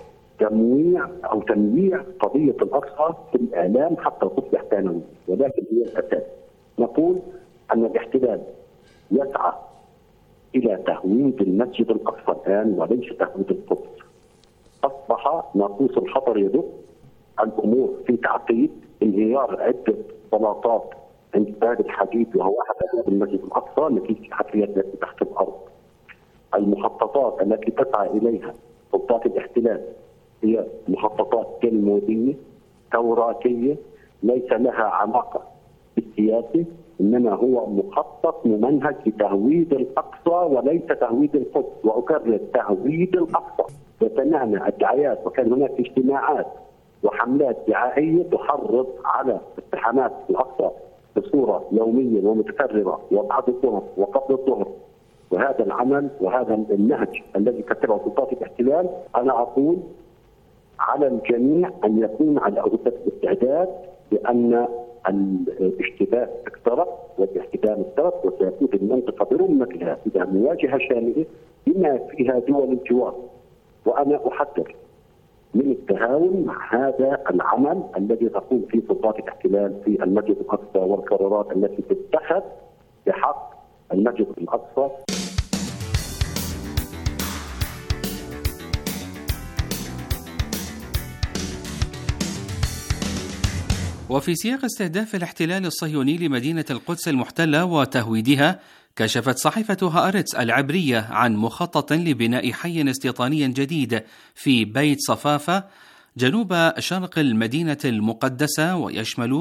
W: تمويع قضية الأقصى في الإعلام حتى القدس يحتانه، ولكن هي الأساس. نقول أن الاحتلال يسعى إلى تهويد المسجد الأقصى الآن وليس تهويد القدس. أصبح ناقوس الخطر يدق، الأمور في تعقيد، انهيار عدة بلاطات عند باب الحديد وهو أحد أبواب المسجد الأقصى نتيجة الحفريات التي تحت الأرض. المخططات التي تسعى إليها سلطات الاحتلال هي مخططات تلمودية توراتية ليس لها علاقة بالسياسة، إنما هو مخطط ممنهج لتهويد الأقصى وليس تهويد القدس. وأكرر تهويد الأقصى. وسمعنا الدعايات وكان هناك اجتماعات وحملات دعائية تحرض على اقتحامات الأقصى بصورة يومية ومتكررة وبعد الظهر وقبل الظهر. وهذا العمل وهذا النهج الذي كتبه سلطات الاحتلال، أنا أقول على الجميع أن يكون على أرضية الاستعداد لأن الاشتباك اقترب والاحتدام اقترب، وسيكون المنطقة برمتها إلى مواجهة شاملة بما فيها دول الجوار. وأنا أحذر من التهاون مع هذا العمل الذي تقوم فيه سلطات الاحتلال في المسجد الأقصى والقرارات التي تتخذ بحق المسجد الأقصى.
V: وفي سياق استهداف الاحتلال الصهيوني لمدينة القدس المحتلة وتهويدها، كشفت صحيفة هآرتس العبرية عن مخطط لبناء حي استيطاني جديد في بيت صفافة جنوب شرق المدينة المقدسة، ويشمل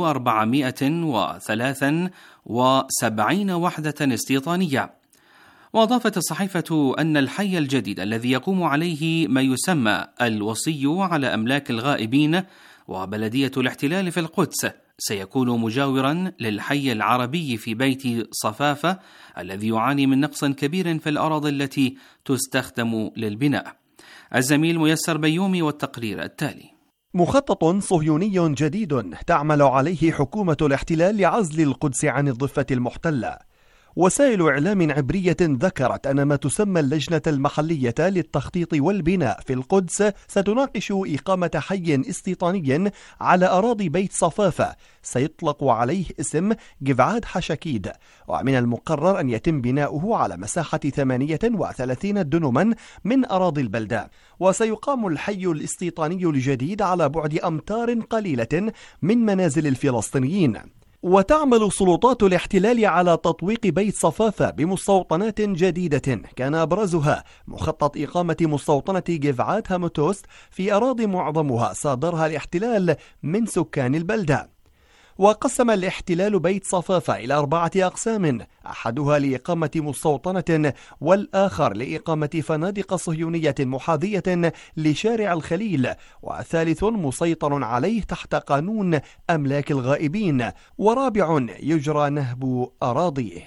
V: 473 وحدة استيطانية. وأضافت الصحيفة أن الحي الجديد الذي يقوم عليه ما يسمى الوصي على أملاك الغائبين وبلدية الاحتلال في القدس سيكون مجاورا للحي العربي في بيت صفافة الذي يعاني من نقص كبير في الأراضي التي تستخدم للبناء. الزميل ميسر بيومي والتقرير التالي.
C: مخطط صهيوني جديد تعمل عليه حكومة الاحتلال لعزل القدس عن الضفة المحتلة. وسائل إعلام عبرية ذكرت أن ما تسمى اللجنة المحلية للتخطيط والبناء في القدس ستناقش إقامة حي استيطاني على أراضي بيت صفافة سيطلق عليه اسم جفعاد حشكيد، ومن المقرر أن يتم بناؤه على مساحة 38 دنما من أراضي البلدة. وسيقام الحي الاستيطاني الجديد على بعد أمتار قليلة من منازل الفلسطينيين. وتعمل سلطات الاحتلال على تطويق بيت صفافة بمستوطنات جديدة، كان أبرزها مخطط إقامة مستوطنة جفعاد هاموتوست في أراضي معظمها صادرها الاحتلال من سكان البلدة. وقسم الاحتلال بيت صفافة إلى 4 أقسام، أحدها لإقامة مستوطنة والآخر لإقامة فنادق صهيونية محاذية لشارع الخليل، والثالث مسيطر عليه تحت قانون أملاك الغائبين، ورابع يجرى نهب أراضيه.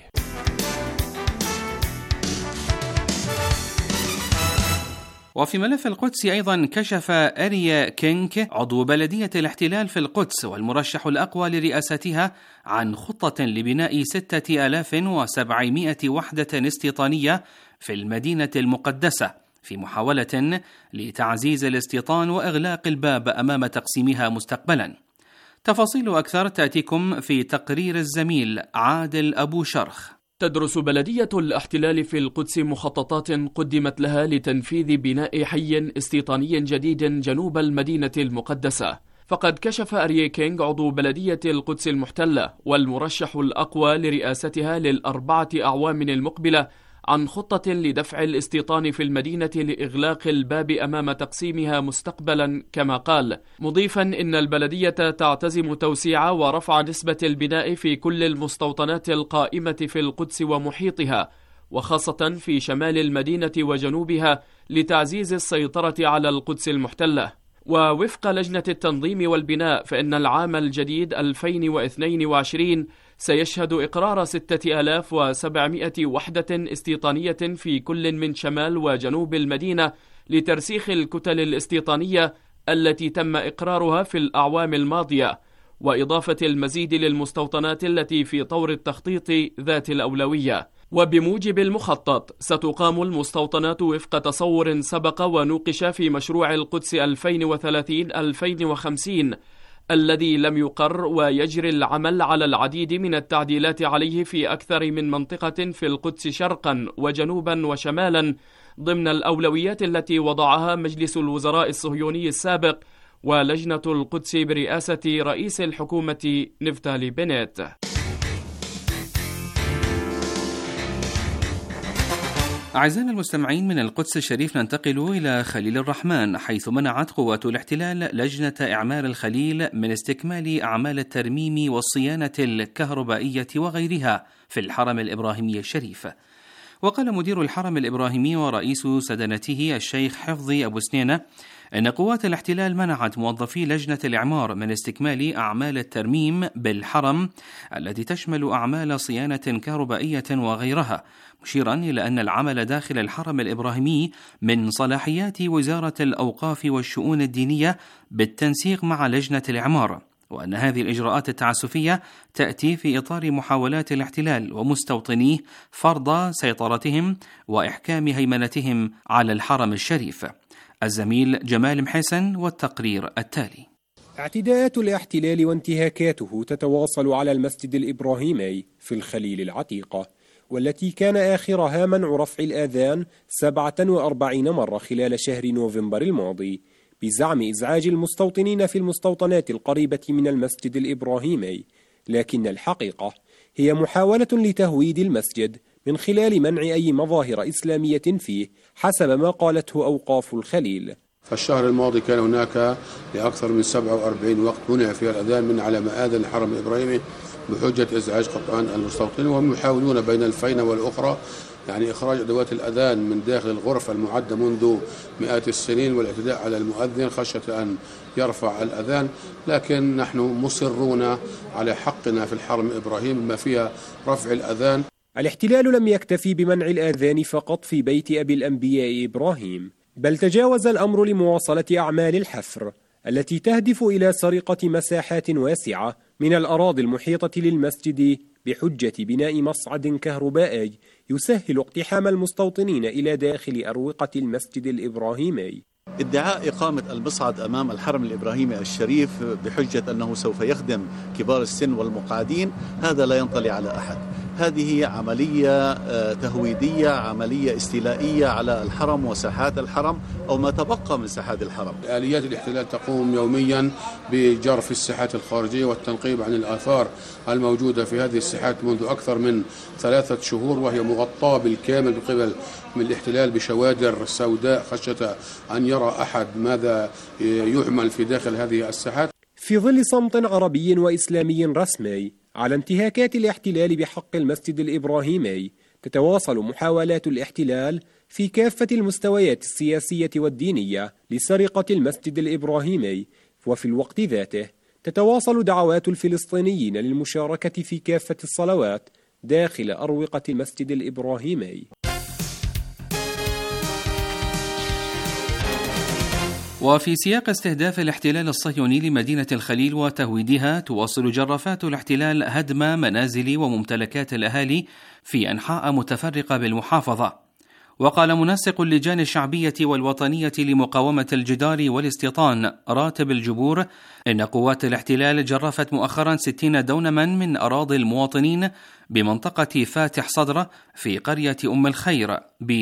V: وفي ملف القدس أيضا كشف أريا كينك عضو بلدية الاحتلال في القدس والمرشح الأقوى لرئاستها عن خطة لبناء 6700 وحدة استيطانية في المدينة المقدسة في محاولة لتعزيز الاستيطان وإغلاق الباب أمام تقسيمها مستقبلا. تفاصيل أكثر تأتيكم في تقرير الزميل عادل أبو شرخ.
D: تدرس بلدية الاحتلال في القدس مخططات قدمت لها لتنفيذ بناء حي استيطاني جديد جنوب المدينة المقدسة. فقد كشف أريا كينغ عضو بلدية القدس المحتلة والمرشح الأقوى لرئاستها ل4 أعوام المقبلة عن خطة لدفع الاستيطان في المدينة لإغلاق الباب أمام تقسيمها مستقبلا، كما قال، مضيفا إن البلدية تعتزم توسيع ورفع نسبة البناء في كل المستوطنات القائمة في القدس ومحيطها، وخاصة في شمال المدينة وجنوبها، لتعزيز السيطرة على القدس المحتلة. ووفق لجنة التنظيم والبناء فإن العام الجديد 2022 سيشهد إقرار 6700 وحدة استيطانية في كل من شمال وجنوب المدينة لترسيخ الكتل الاستيطانية التي تم إقرارها في الأعوام الماضية، وإضافة المزيد للمستوطنات التي في طور التخطيط ذات الأولوية. وبموجب المخطط ستقام المستوطنات وفق تصور سبق ونوقش في مشروع القدس 2030-2050 الذي لم يقر، ويجري العمل على العديد من التعديلات عليه في أكثر من منطقة في القدس شرقا وجنوبا وشمالا، ضمن الأولويات التي وضعها مجلس الوزراء الصهيوني السابق ولجنة القدس برئاسة رئيس الحكومة نفتالي بنيت.
V: أعزائنا المستمعين، من القدس الشريف ننتقل إلى خليل الرحمن، حيث منعت قوات الاحتلال لجنة إعمار الخليل من استكمال أعمال الترميم والصيانة الكهربائية وغيرها في الحرم الإبراهيمي الشريف. وقال مدير الحرم الإبراهيمي ورئيس سدنته الشيخ حفظي أبو سنينة إن قوات الاحتلال منعت موظفي لجنة الإعمار من استكمال أعمال الترميم بالحرم التي تشمل أعمال صيانة كهربائية وغيرها، مشيرا إلى أن العمل داخل الحرم الإبراهيمي من صلاحيات وزارة الأوقاف والشؤون الدينية بالتنسيق مع لجنة الإعمار، وأن هذه الإجراءات التعسفية تأتي في إطار محاولات الاحتلال ومستوطنيه فرض سيطرتهم وإحكام هيمنتهم على الحرم الشريف. الزميل جمال محسن والتقرير التالي.
F: اعتداءات الاحتلال وانتهاكاته تتواصل على المسجد الإبراهيمي في الخليل العتيقة، والتي كان آخرها منع رفع الآذان 47 مرة خلال شهر نوفمبر الماضي بزعم إزعاج المستوطنين في المستوطنات القريبة من المسجد الإبراهيمي، لكن الحقيقة هي محاولة لتهويد المسجد من خلال منع أي مظاهر إسلامية فيه حسب ما قالته أوقاف الخليل.
X: فالشهر الماضي كان هناك لأكثر من 47 وقت منع فيها الأذان من على مآذن الحرم الإبراهيمي بحجة إزعاج قطعان المستوطنين، وهم يحاولون بين الفينة والأخرى يعني إخراج أدوات الأذان من داخل الغرفة المعدة منذ مئات السنين والاعتداء على المؤذن خشية أن يرفع الأذان، لكن نحن مصرون على حقنا في الحرم الإبراهيمي بما فيها رفع الأذان.
F: الاحتلال لم يكتفي بمنع الآذان فقط في بيت أبي الأنبياء إبراهيم، بل تجاوز الأمر لمواصلة أعمال الحفر التي تهدف إلى سرقة مساحات واسعة من الأراضي المحيطة للمسجد بحجة بناء مصعد كهربائي يسهل اقتحام المستوطنين إلى داخل أروقة المسجد الإبراهيمي.
G: ادعاء إقامة المصعد أمام الحرم الإبراهيمي الشريف بحجة أنه سوف يخدم كبار السن والمقعدين هذا لا ينطلي على أحد. هذه عملية تهويدية، عملية استيلائية على الحرم وساحات الحرم أو ما تبقى من ساحات الحرم.
X: آليات الاحتلال تقوم يوميا بجرف الساحات الخارجية والتنقيب عن الآثار الموجودة في هذه الساحات منذ أكثر من 3 شهور، وهي مغطاة بالكامل من قبل من الاحتلال بشوادر سوداء خشية أن يرى أحد ماذا يعمل في داخل هذه الساحات.
F: في ظل صمت عربي وإسلامي رسمي على انتهاكات الاحتلال بحق المسجد الإبراهيمي، تتواصل محاولات الاحتلال في كافة المستويات السياسية والدينية لسرقة المسجد الإبراهيمي، وفي الوقت ذاته تتواصل دعوات الفلسطينيين للمشاركة في كافة الصلوات داخل أروقة المسجد الإبراهيمي.
V: وفي سياق استهداف الاحتلال الصهيوني لمدينة الخليل وتهويدها، تواصل جرافات الاحتلال هدم منازل وممتلكات الأهالي في أنحاء متفرقة بالمحافظة. وقال منسق اللجان الشعبية والوطنية لمقاومة الجدار والاستيطان راتب الجبور إن قوات الاحتلال جرفت مؤخرا 60 دونما من أراضي المواطنين بمنطقة فاتح صدرة في قرية أم الخير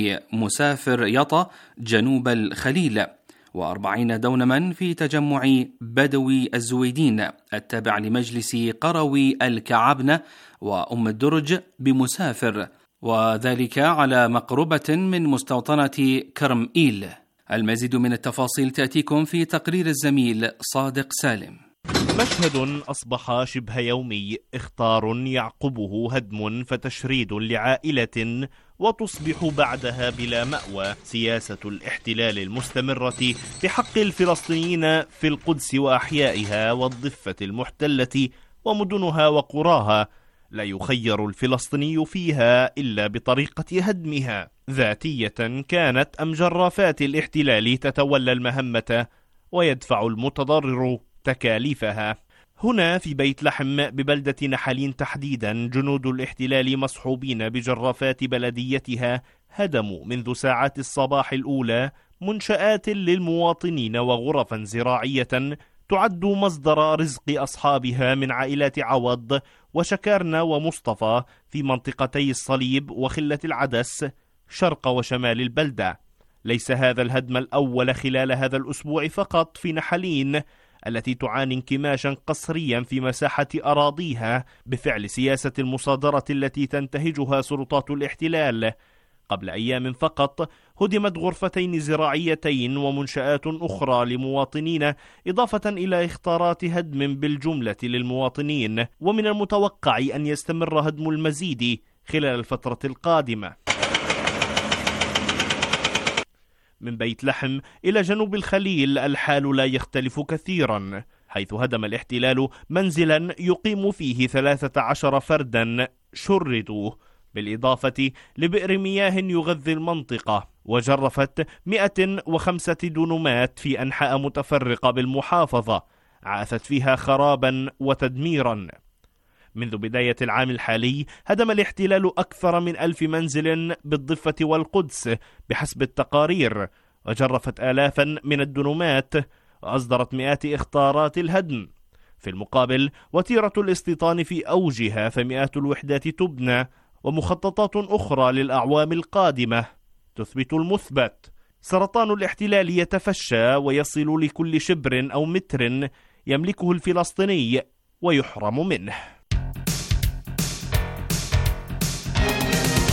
V: بمسافر يطا جنوب الخليل، و40 دونما في تجمع بدوي الزويدين التابع لمجلس قروي الكعبنة وأم الدرج بمسافر، وذلك على مقربة من مستوطنة كرم إيل. المزيد من التفاصيل تأتيكم في تقرير الزميل صادق سالم.
H: مشهد أصبح شبه يومي، إخطار يعقبه هدم فتشريد لعائلة، وتصبح بعدها بلا مأوى سياسة الاحتلال المستمرة بحق الفلسطينيين في القدس وأحيائها والضفة المحتلة ومدنها وقراها، لا يخير الفلسطيني فيها إلا بطريقة هدمها، ذاتية كانت أم جرافات الاحتلال تتولى المهمة ويدفع المتضرر تكاليفها. هنا في بيت لحم ببلدة نحالين تحديدا، جنود الاحتلال مصحوبين بجرافات بلديتها هدموا منذ ساعات الصباح الأولى منشآت للمواطنين وغرفا زراعية تعد مصدر رزق أصحابها من عائلات عوض وشكارنا ومصطفى في منطقتي الصليب وخلة العدس شرق وشمال البلدة. ليس هذا الهدم الأول خلال هذا الأسبوع فقط في نحالين التي تعاني انكماشا قسريا في مساحة أراضيها بفعل سياسة المصادرة التي تنتهجها سلطات الاحتلال. قبل أيام فقط هدمت غرفتين زراعيتين ومنشآت أخرى لمواطنين، إضافة إلى إخطارات هدم بالجملة للمواطنين، ومن المتوقع أن يستمر هدم المزيد خلال الفترة القادمة. من بيت لحم إلى جنوب الخليل الحال لا يختلف كثيرا، حيث هدم الاحتلال منزلا يقيم فيه 13 فردا شردوا، بالإضافة لبئر مياه يغذي المنطقة، وجرفت 105 دونمات في أنحاء متفرقة بالمحافظة عاثت فيها خرابا وتدميرا. منذ بداية العام الحالي هدم الاحتلال أكثر من 1000 منزل بالضفة والقدس بحسب التقارير، وجرفت آلافا من الدنومات وأصدرت مئات إخطارات الهدم. في المقابل وتيرة الاستيطان في أوجها، فمئات الوحدات تبنى ومخططات أخرى للأعوام القادمة تثبت المثبت. سرطان الاحتلال يتفشى ويصل لكل شبر أو متر يملكه الفلسطيني ويحرم منه.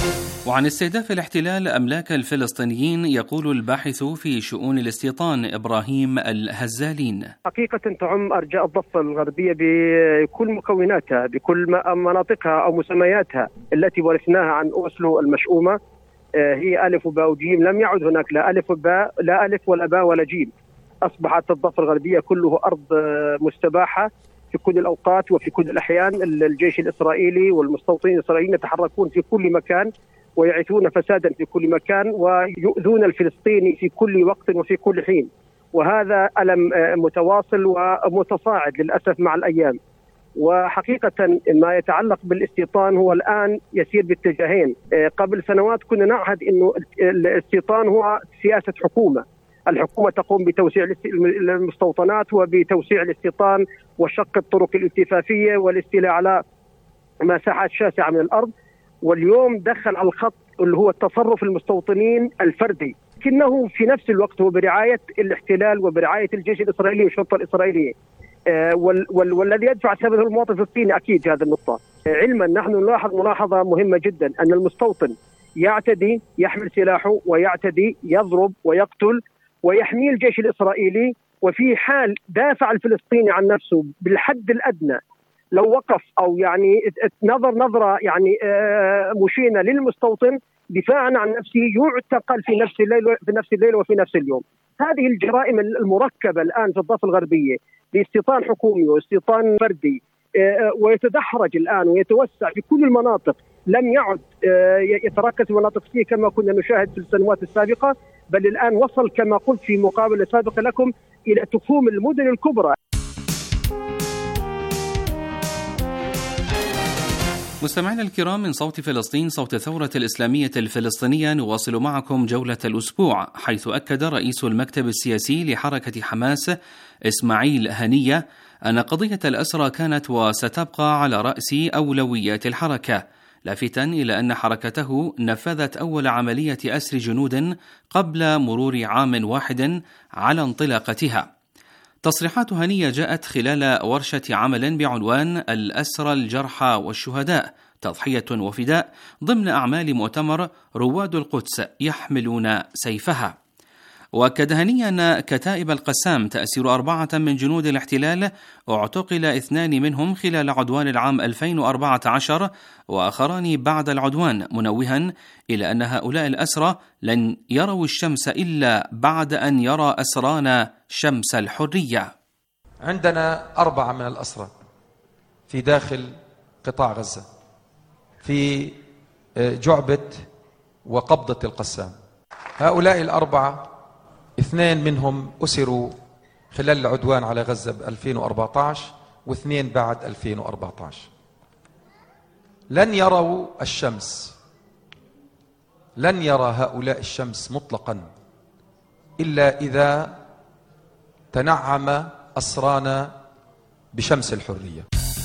V: وعن استهداف الاحتلال أملاك الفلسطينيين يقول الباحث في شؤون الاستيطان إبراهيم الهزالين:
E: حقيقة تعم أرجاء الضفة الغربية بكل مكوناتها، بكل مناطقها أو مسمياتها التي ورثناها عن أوسلو المشؤومة. هي ألف وباء وجيم، لم يعد هناك لا ألف وباء، لا ألف ولا باء ولا جيم. أصبحت الضفة الغربية كله أرض مستباحة في كل الأوقات وفي كل الأحيان. الجيش الإسرائيلي والمستوطنين الإسرائيليين يتحركون في كل مكان ويعيثون فسادا في كل مكان ويؤذون الفلسطيني في كل وقت وفي كل حين، وهذا ألم متواصل ومتصاعد للأسف مع الأيام. وحقيقة ما يتعلق بالاستيطان هو الآن يسير باتجاهين. قبل سنوات كنا نعهد أنه الاستيطان هو سياسة حكومة، الحكومة تقوم بتوسيع المستوطنات وبتوسيع الاستيطان وشق الطرق الالتفافية والاستيلاء على مساحات شاسعة من الأرض. واليوم دخل على الخط اللي هو التصرف المستوطنين الفردي، لكنه في نفس الوقت هو برعاية الاحتلال وبرعاية الجيش الإسرائيلي والشرطة الإسرائيلية، والذي يدفع ثمنه المواطن الفلسطيني أكيد هذا النقطة. علما نحن نلاحظ ملاحظة مهمة جدا أن المستوطن يعتدي، يحمل سلاحه ويعتدي، يضرب ويقتل ويحمي الجيش الإسرائيلي، وفي حال دافع الفلسطيني عن نفسه بالحد الأدنى لو وقف أو يعني نظرة يعني مشينة للمستوطن دفاعا عن نفسه يعتقل في نفس الليل وفي نفس اليوم. هذه الجرائم المركبة الآن في الضفة الغربية باستيطان حكومي واستيطان فردي ويتدحرج الآن ويتوسع في كل المناطق، لم يعد يتركز في مناطق فيه كما كنا نشاهد في السنوات السابقة، بل الآن وصل كما قلت في مقابلة سابقة لكم إلى تخوم المدن الكبرى.
V: مستمعينا الكرام، من صوت فلسطين، صوت الثورة الإسلامية الفلسطينية، نواصل معكم جولة الأسبوع، حيث أكد رئيس المكتب السياسي لحركة حماس إسماعيل هنية أن قضية الأسرى كانت وستبقى على رأس أولويات الحركة، لافتا إلى أن حركته نفذت أول عملية أسر جنود قبل مرور عام واحد على انطلاقتها. تصريحات هنية جاءت خلال ورشة عمل بعنوان الأسرى الجرحى والشهداء، تضحية وفداء، ضمن أعمال مؤتمر رواد القدس يحملون سيفها. وأكد هنية أن كتائب القسام تأسير 4 من جنود الاحتلال، اعتقل 2 منهم خلال عدوان العام 2014 وآخران بعد العدوان، منوها إلى أن هؤلاء الأسرى لن يروا الشمس إلا بعد أن يرى أسرانا شمس الحرية.
Y: عندنا 4 من الأسرى في داخل قطاع غزة، في جعبة وقبضة القسام. هؤلاء 4 2 منهم أسروا خلال العدوان على غزة ب2014 و2 بعد 2014. لن يروا الشمس، لن يرى هؤلاء الشمس مطلقا إلا إذا تنعم أسرانا بشمس الحرية.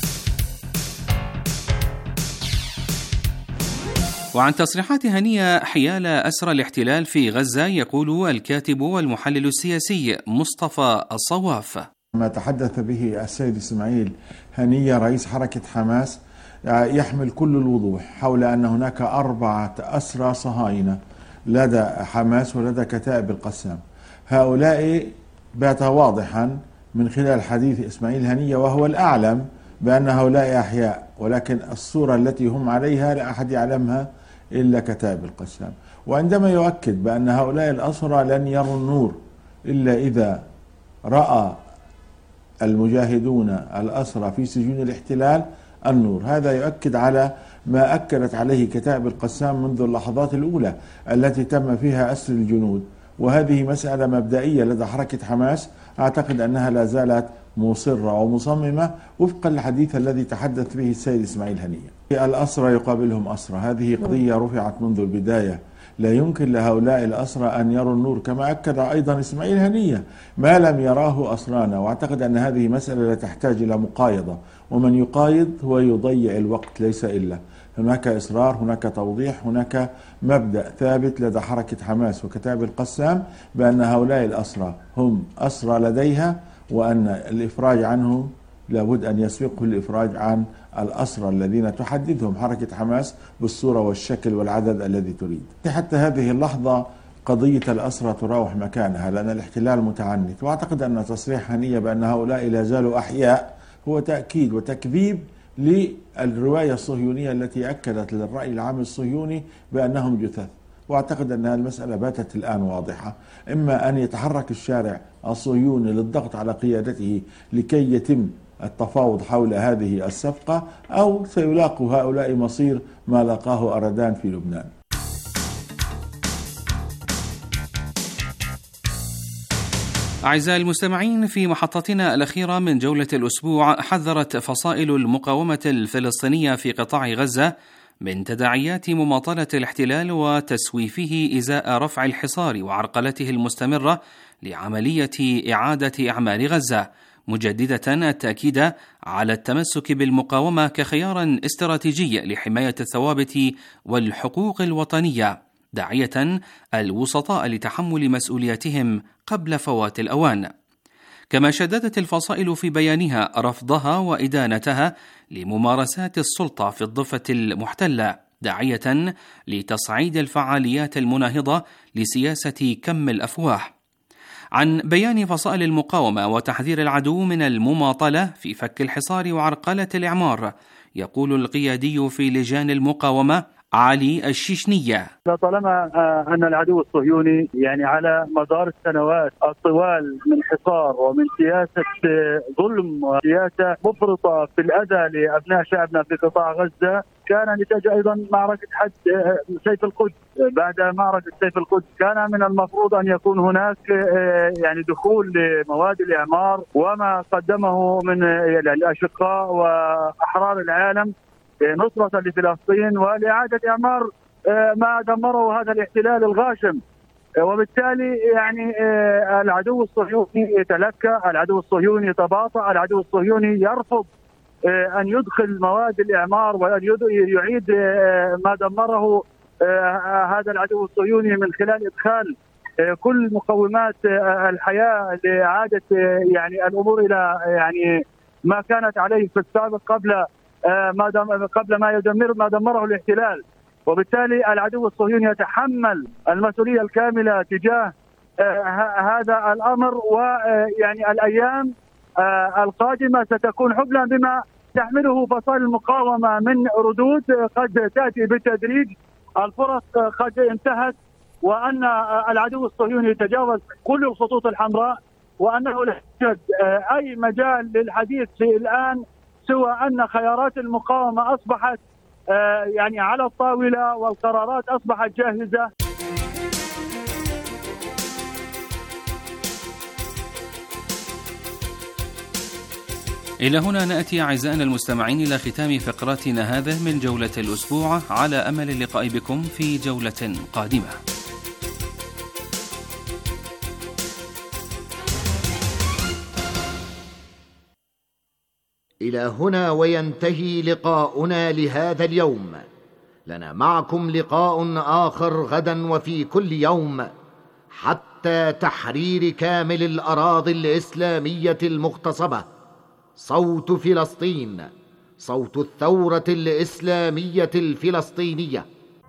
V: وعن تصريحات هنية حيال أسرى الاحتلال في غزة يقول الكاتب والمحلل السياسي مصطفى الصواف:
I: ما تحدث به السيد إسماعيل هنية رئيس حركة حماس يحمل كل الوضوح حول أن هناك 4 أسرى صهاينة لدى حماس ولدى كتائب القسام. هؤلاء بات واضحا من خلال حديث إسماعيل هنية، وهو الأعلم بأن هؤلاء أحياء، ولكن الصورة التي هم عليها لا أحد يعلمها إلا كتائب القسام. وعندما يؤكد بأن هؤلاء الأسرى لن يروا النور إلا إذا رأى المجاهدون الأسرى في سجون الاحتلال النور، هذا يؤكد على ما أكدت عليه كتائب القسام منذ اللحظات الأولى التي تم فيها أسر الجنود، وهذه مسألة مبدئية لدى حركة حماس، أعتقد أنها لا زالت مصرة ومصممة وفق الحديث الذي تحدث به السيد إسماعيل هنية. الأسرى يقابلهم أسرى، هذه قضية رفعت منذ البداية، لا يمكن لهؤلاء الأسرى أن يروا النور، كما أكد أيضا إسماعيل هنية ما لم يراه أسرانا. وأعتقد أن هذه مسألة لا تحتاج إلى مقايضة، ومن يقايض هو يضيع الوقت ليس إلا. هناك إصرار، هناك توضيح، هناك مبدأ ثابت لدى حركة حماس وكتائب القسام بأن هؤلاء الأسرى هم أسرى لديها، وأن الإفراج عنهم لابد أن يسبقه الإفراج عن الأسرى الذين تحددهم حركة حماس بالصورة والشكل والعدد الذي تريد. حتى هذه اللحظة قضية الأسرى تراوح مكانها لأن الاحتلال متعنت، وأعتقد أن تصريح هنية بأن هؤلاء لا زالوا أحياء هو تأكيد وتكذيب للرواية الصهيونية التي أكدت للرأي العام الصهيوني بأنهم جثث. وأعتقد أن المسألة باتت الآن واضحة، إما أن يتحرك الشارع الصهيوني للضغط على قيادته لكي يتم التفاوض حول هذه الصفقة، أو سيلاقوا هؤلاء مصير ما لاقاه أردان في لبنان.
V: أعزائي المستمعين، في محطتنا الأخيرة من جولة الأسبوع، حذرت فصائل المقاومة الفلسطينية في قطاع غزة من تداعيات مماطلة الاحتلال وتسويفه إزاء رفع الحصار وعرقلته المستمرة لعملية إعادة أعمال غزة، مجددة التأكيد على التمسك بالمقاومة كخيار استراتيجي لحماية الثوابت والحقوق الوطنية، داعية الوسطاء لتحمل مسؤولياتهم قبل فوات الأوان. كما شددت الفصائل في بيانها رفضها وإدانتها لممارسات السلطة في الضفة المحتلة، داعية لتصعيد الفعاليات المناهضة لسياسة كم الأفواه. عن بيان فصائل المقاومة وتحذير العدو من المماطلة في فك الحصار وعرقلة الإعمار، يقول القيادي في لجان المقاومة علي الشيشنية:
J: طالما أن العدو الصهيوني على مدار السنوات الطوال من حصار ومن سياسة ظلم وسياسة مفرطة في الأذى لأبناء شعبنا في قطاع غزة، كان نتاج أيضا معركة حد سيف القدس. بعد معركة سيف القدس كان من المفروض أن يكون هناك دخول لمواد الإعمار وما قدمه من الأشقاء وأحرار العالم نصرة لفلسطين ولإعادة إعمار ما دمره هذا الاحتلال الغاشم. وبالتالي العدو الصهيوني يتلكى، العدو الصهيوني يتباطأ، العدو الصهيوني يرفض أن يدخل مواد الإعمار وأن يعيد ما دمره هذا العدو الصهيوني من خلال إدخال كل مقومات الحياة لإعادة الأمور إلى ما كانت عليه في السابق قبل ما دمره الاحتلال. وبالتالي العدو الصهيوني يتحمل المسؤولية الكاملة تجاه هذا الأمر، الأيام القادمة ستكون حبلا بما تحمله فصائل المقاومة من ردود قد تأتي بالتدريج. الفرص قد انتهت، وأن العدو الصهيوني يتجاوز كل الخطوط الحمراء، وأنه لا يوجد أي مجال للحديث الآن سوى أن خيارات المقاومة أصبحت على الطاولة والقرارات أصبحت جاهزة.
V: إلى هنا نأتي أعزائنا المستمعين إلى ختام فقراتنا هذه من جولة الأسبوع، على أمل اللقاء بكم في جولة قادمة.
K: إلى هنا وينتهي لقاؤنا لهذا اليوم. لنا معكم لقاء آخر غدا وفي كل يوم حتى تحرير كامل الأراضي الإسلامية المغتصبة. صوت فلسطين، صوت الثورة الإسلامية الفلسطينية.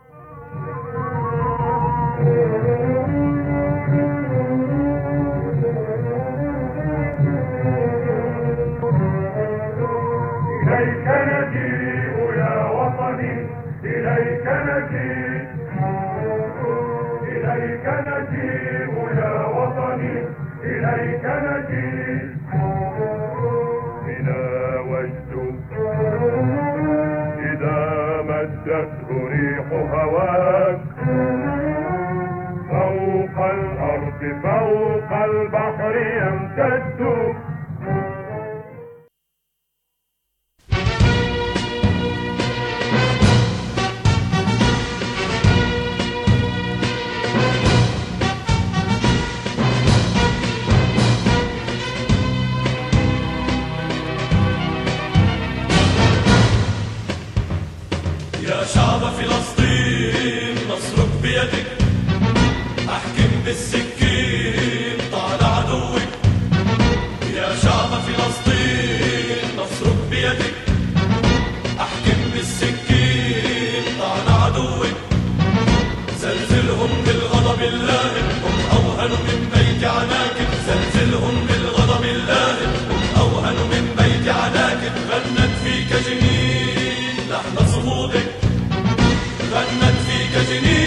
L: إليك نجيء يا وطني، إليك نجيء، إليك نجيء يا وطني، إليك نجيء. بنا وجد إذا مدته ريح هواك، فوق الأرض فوق البحر يمتد.
N: شعب فلسطين نصرك بيدك، احكم بالسكين طال عدوك. يا شعب فلسطين نصرك بيدك، جنين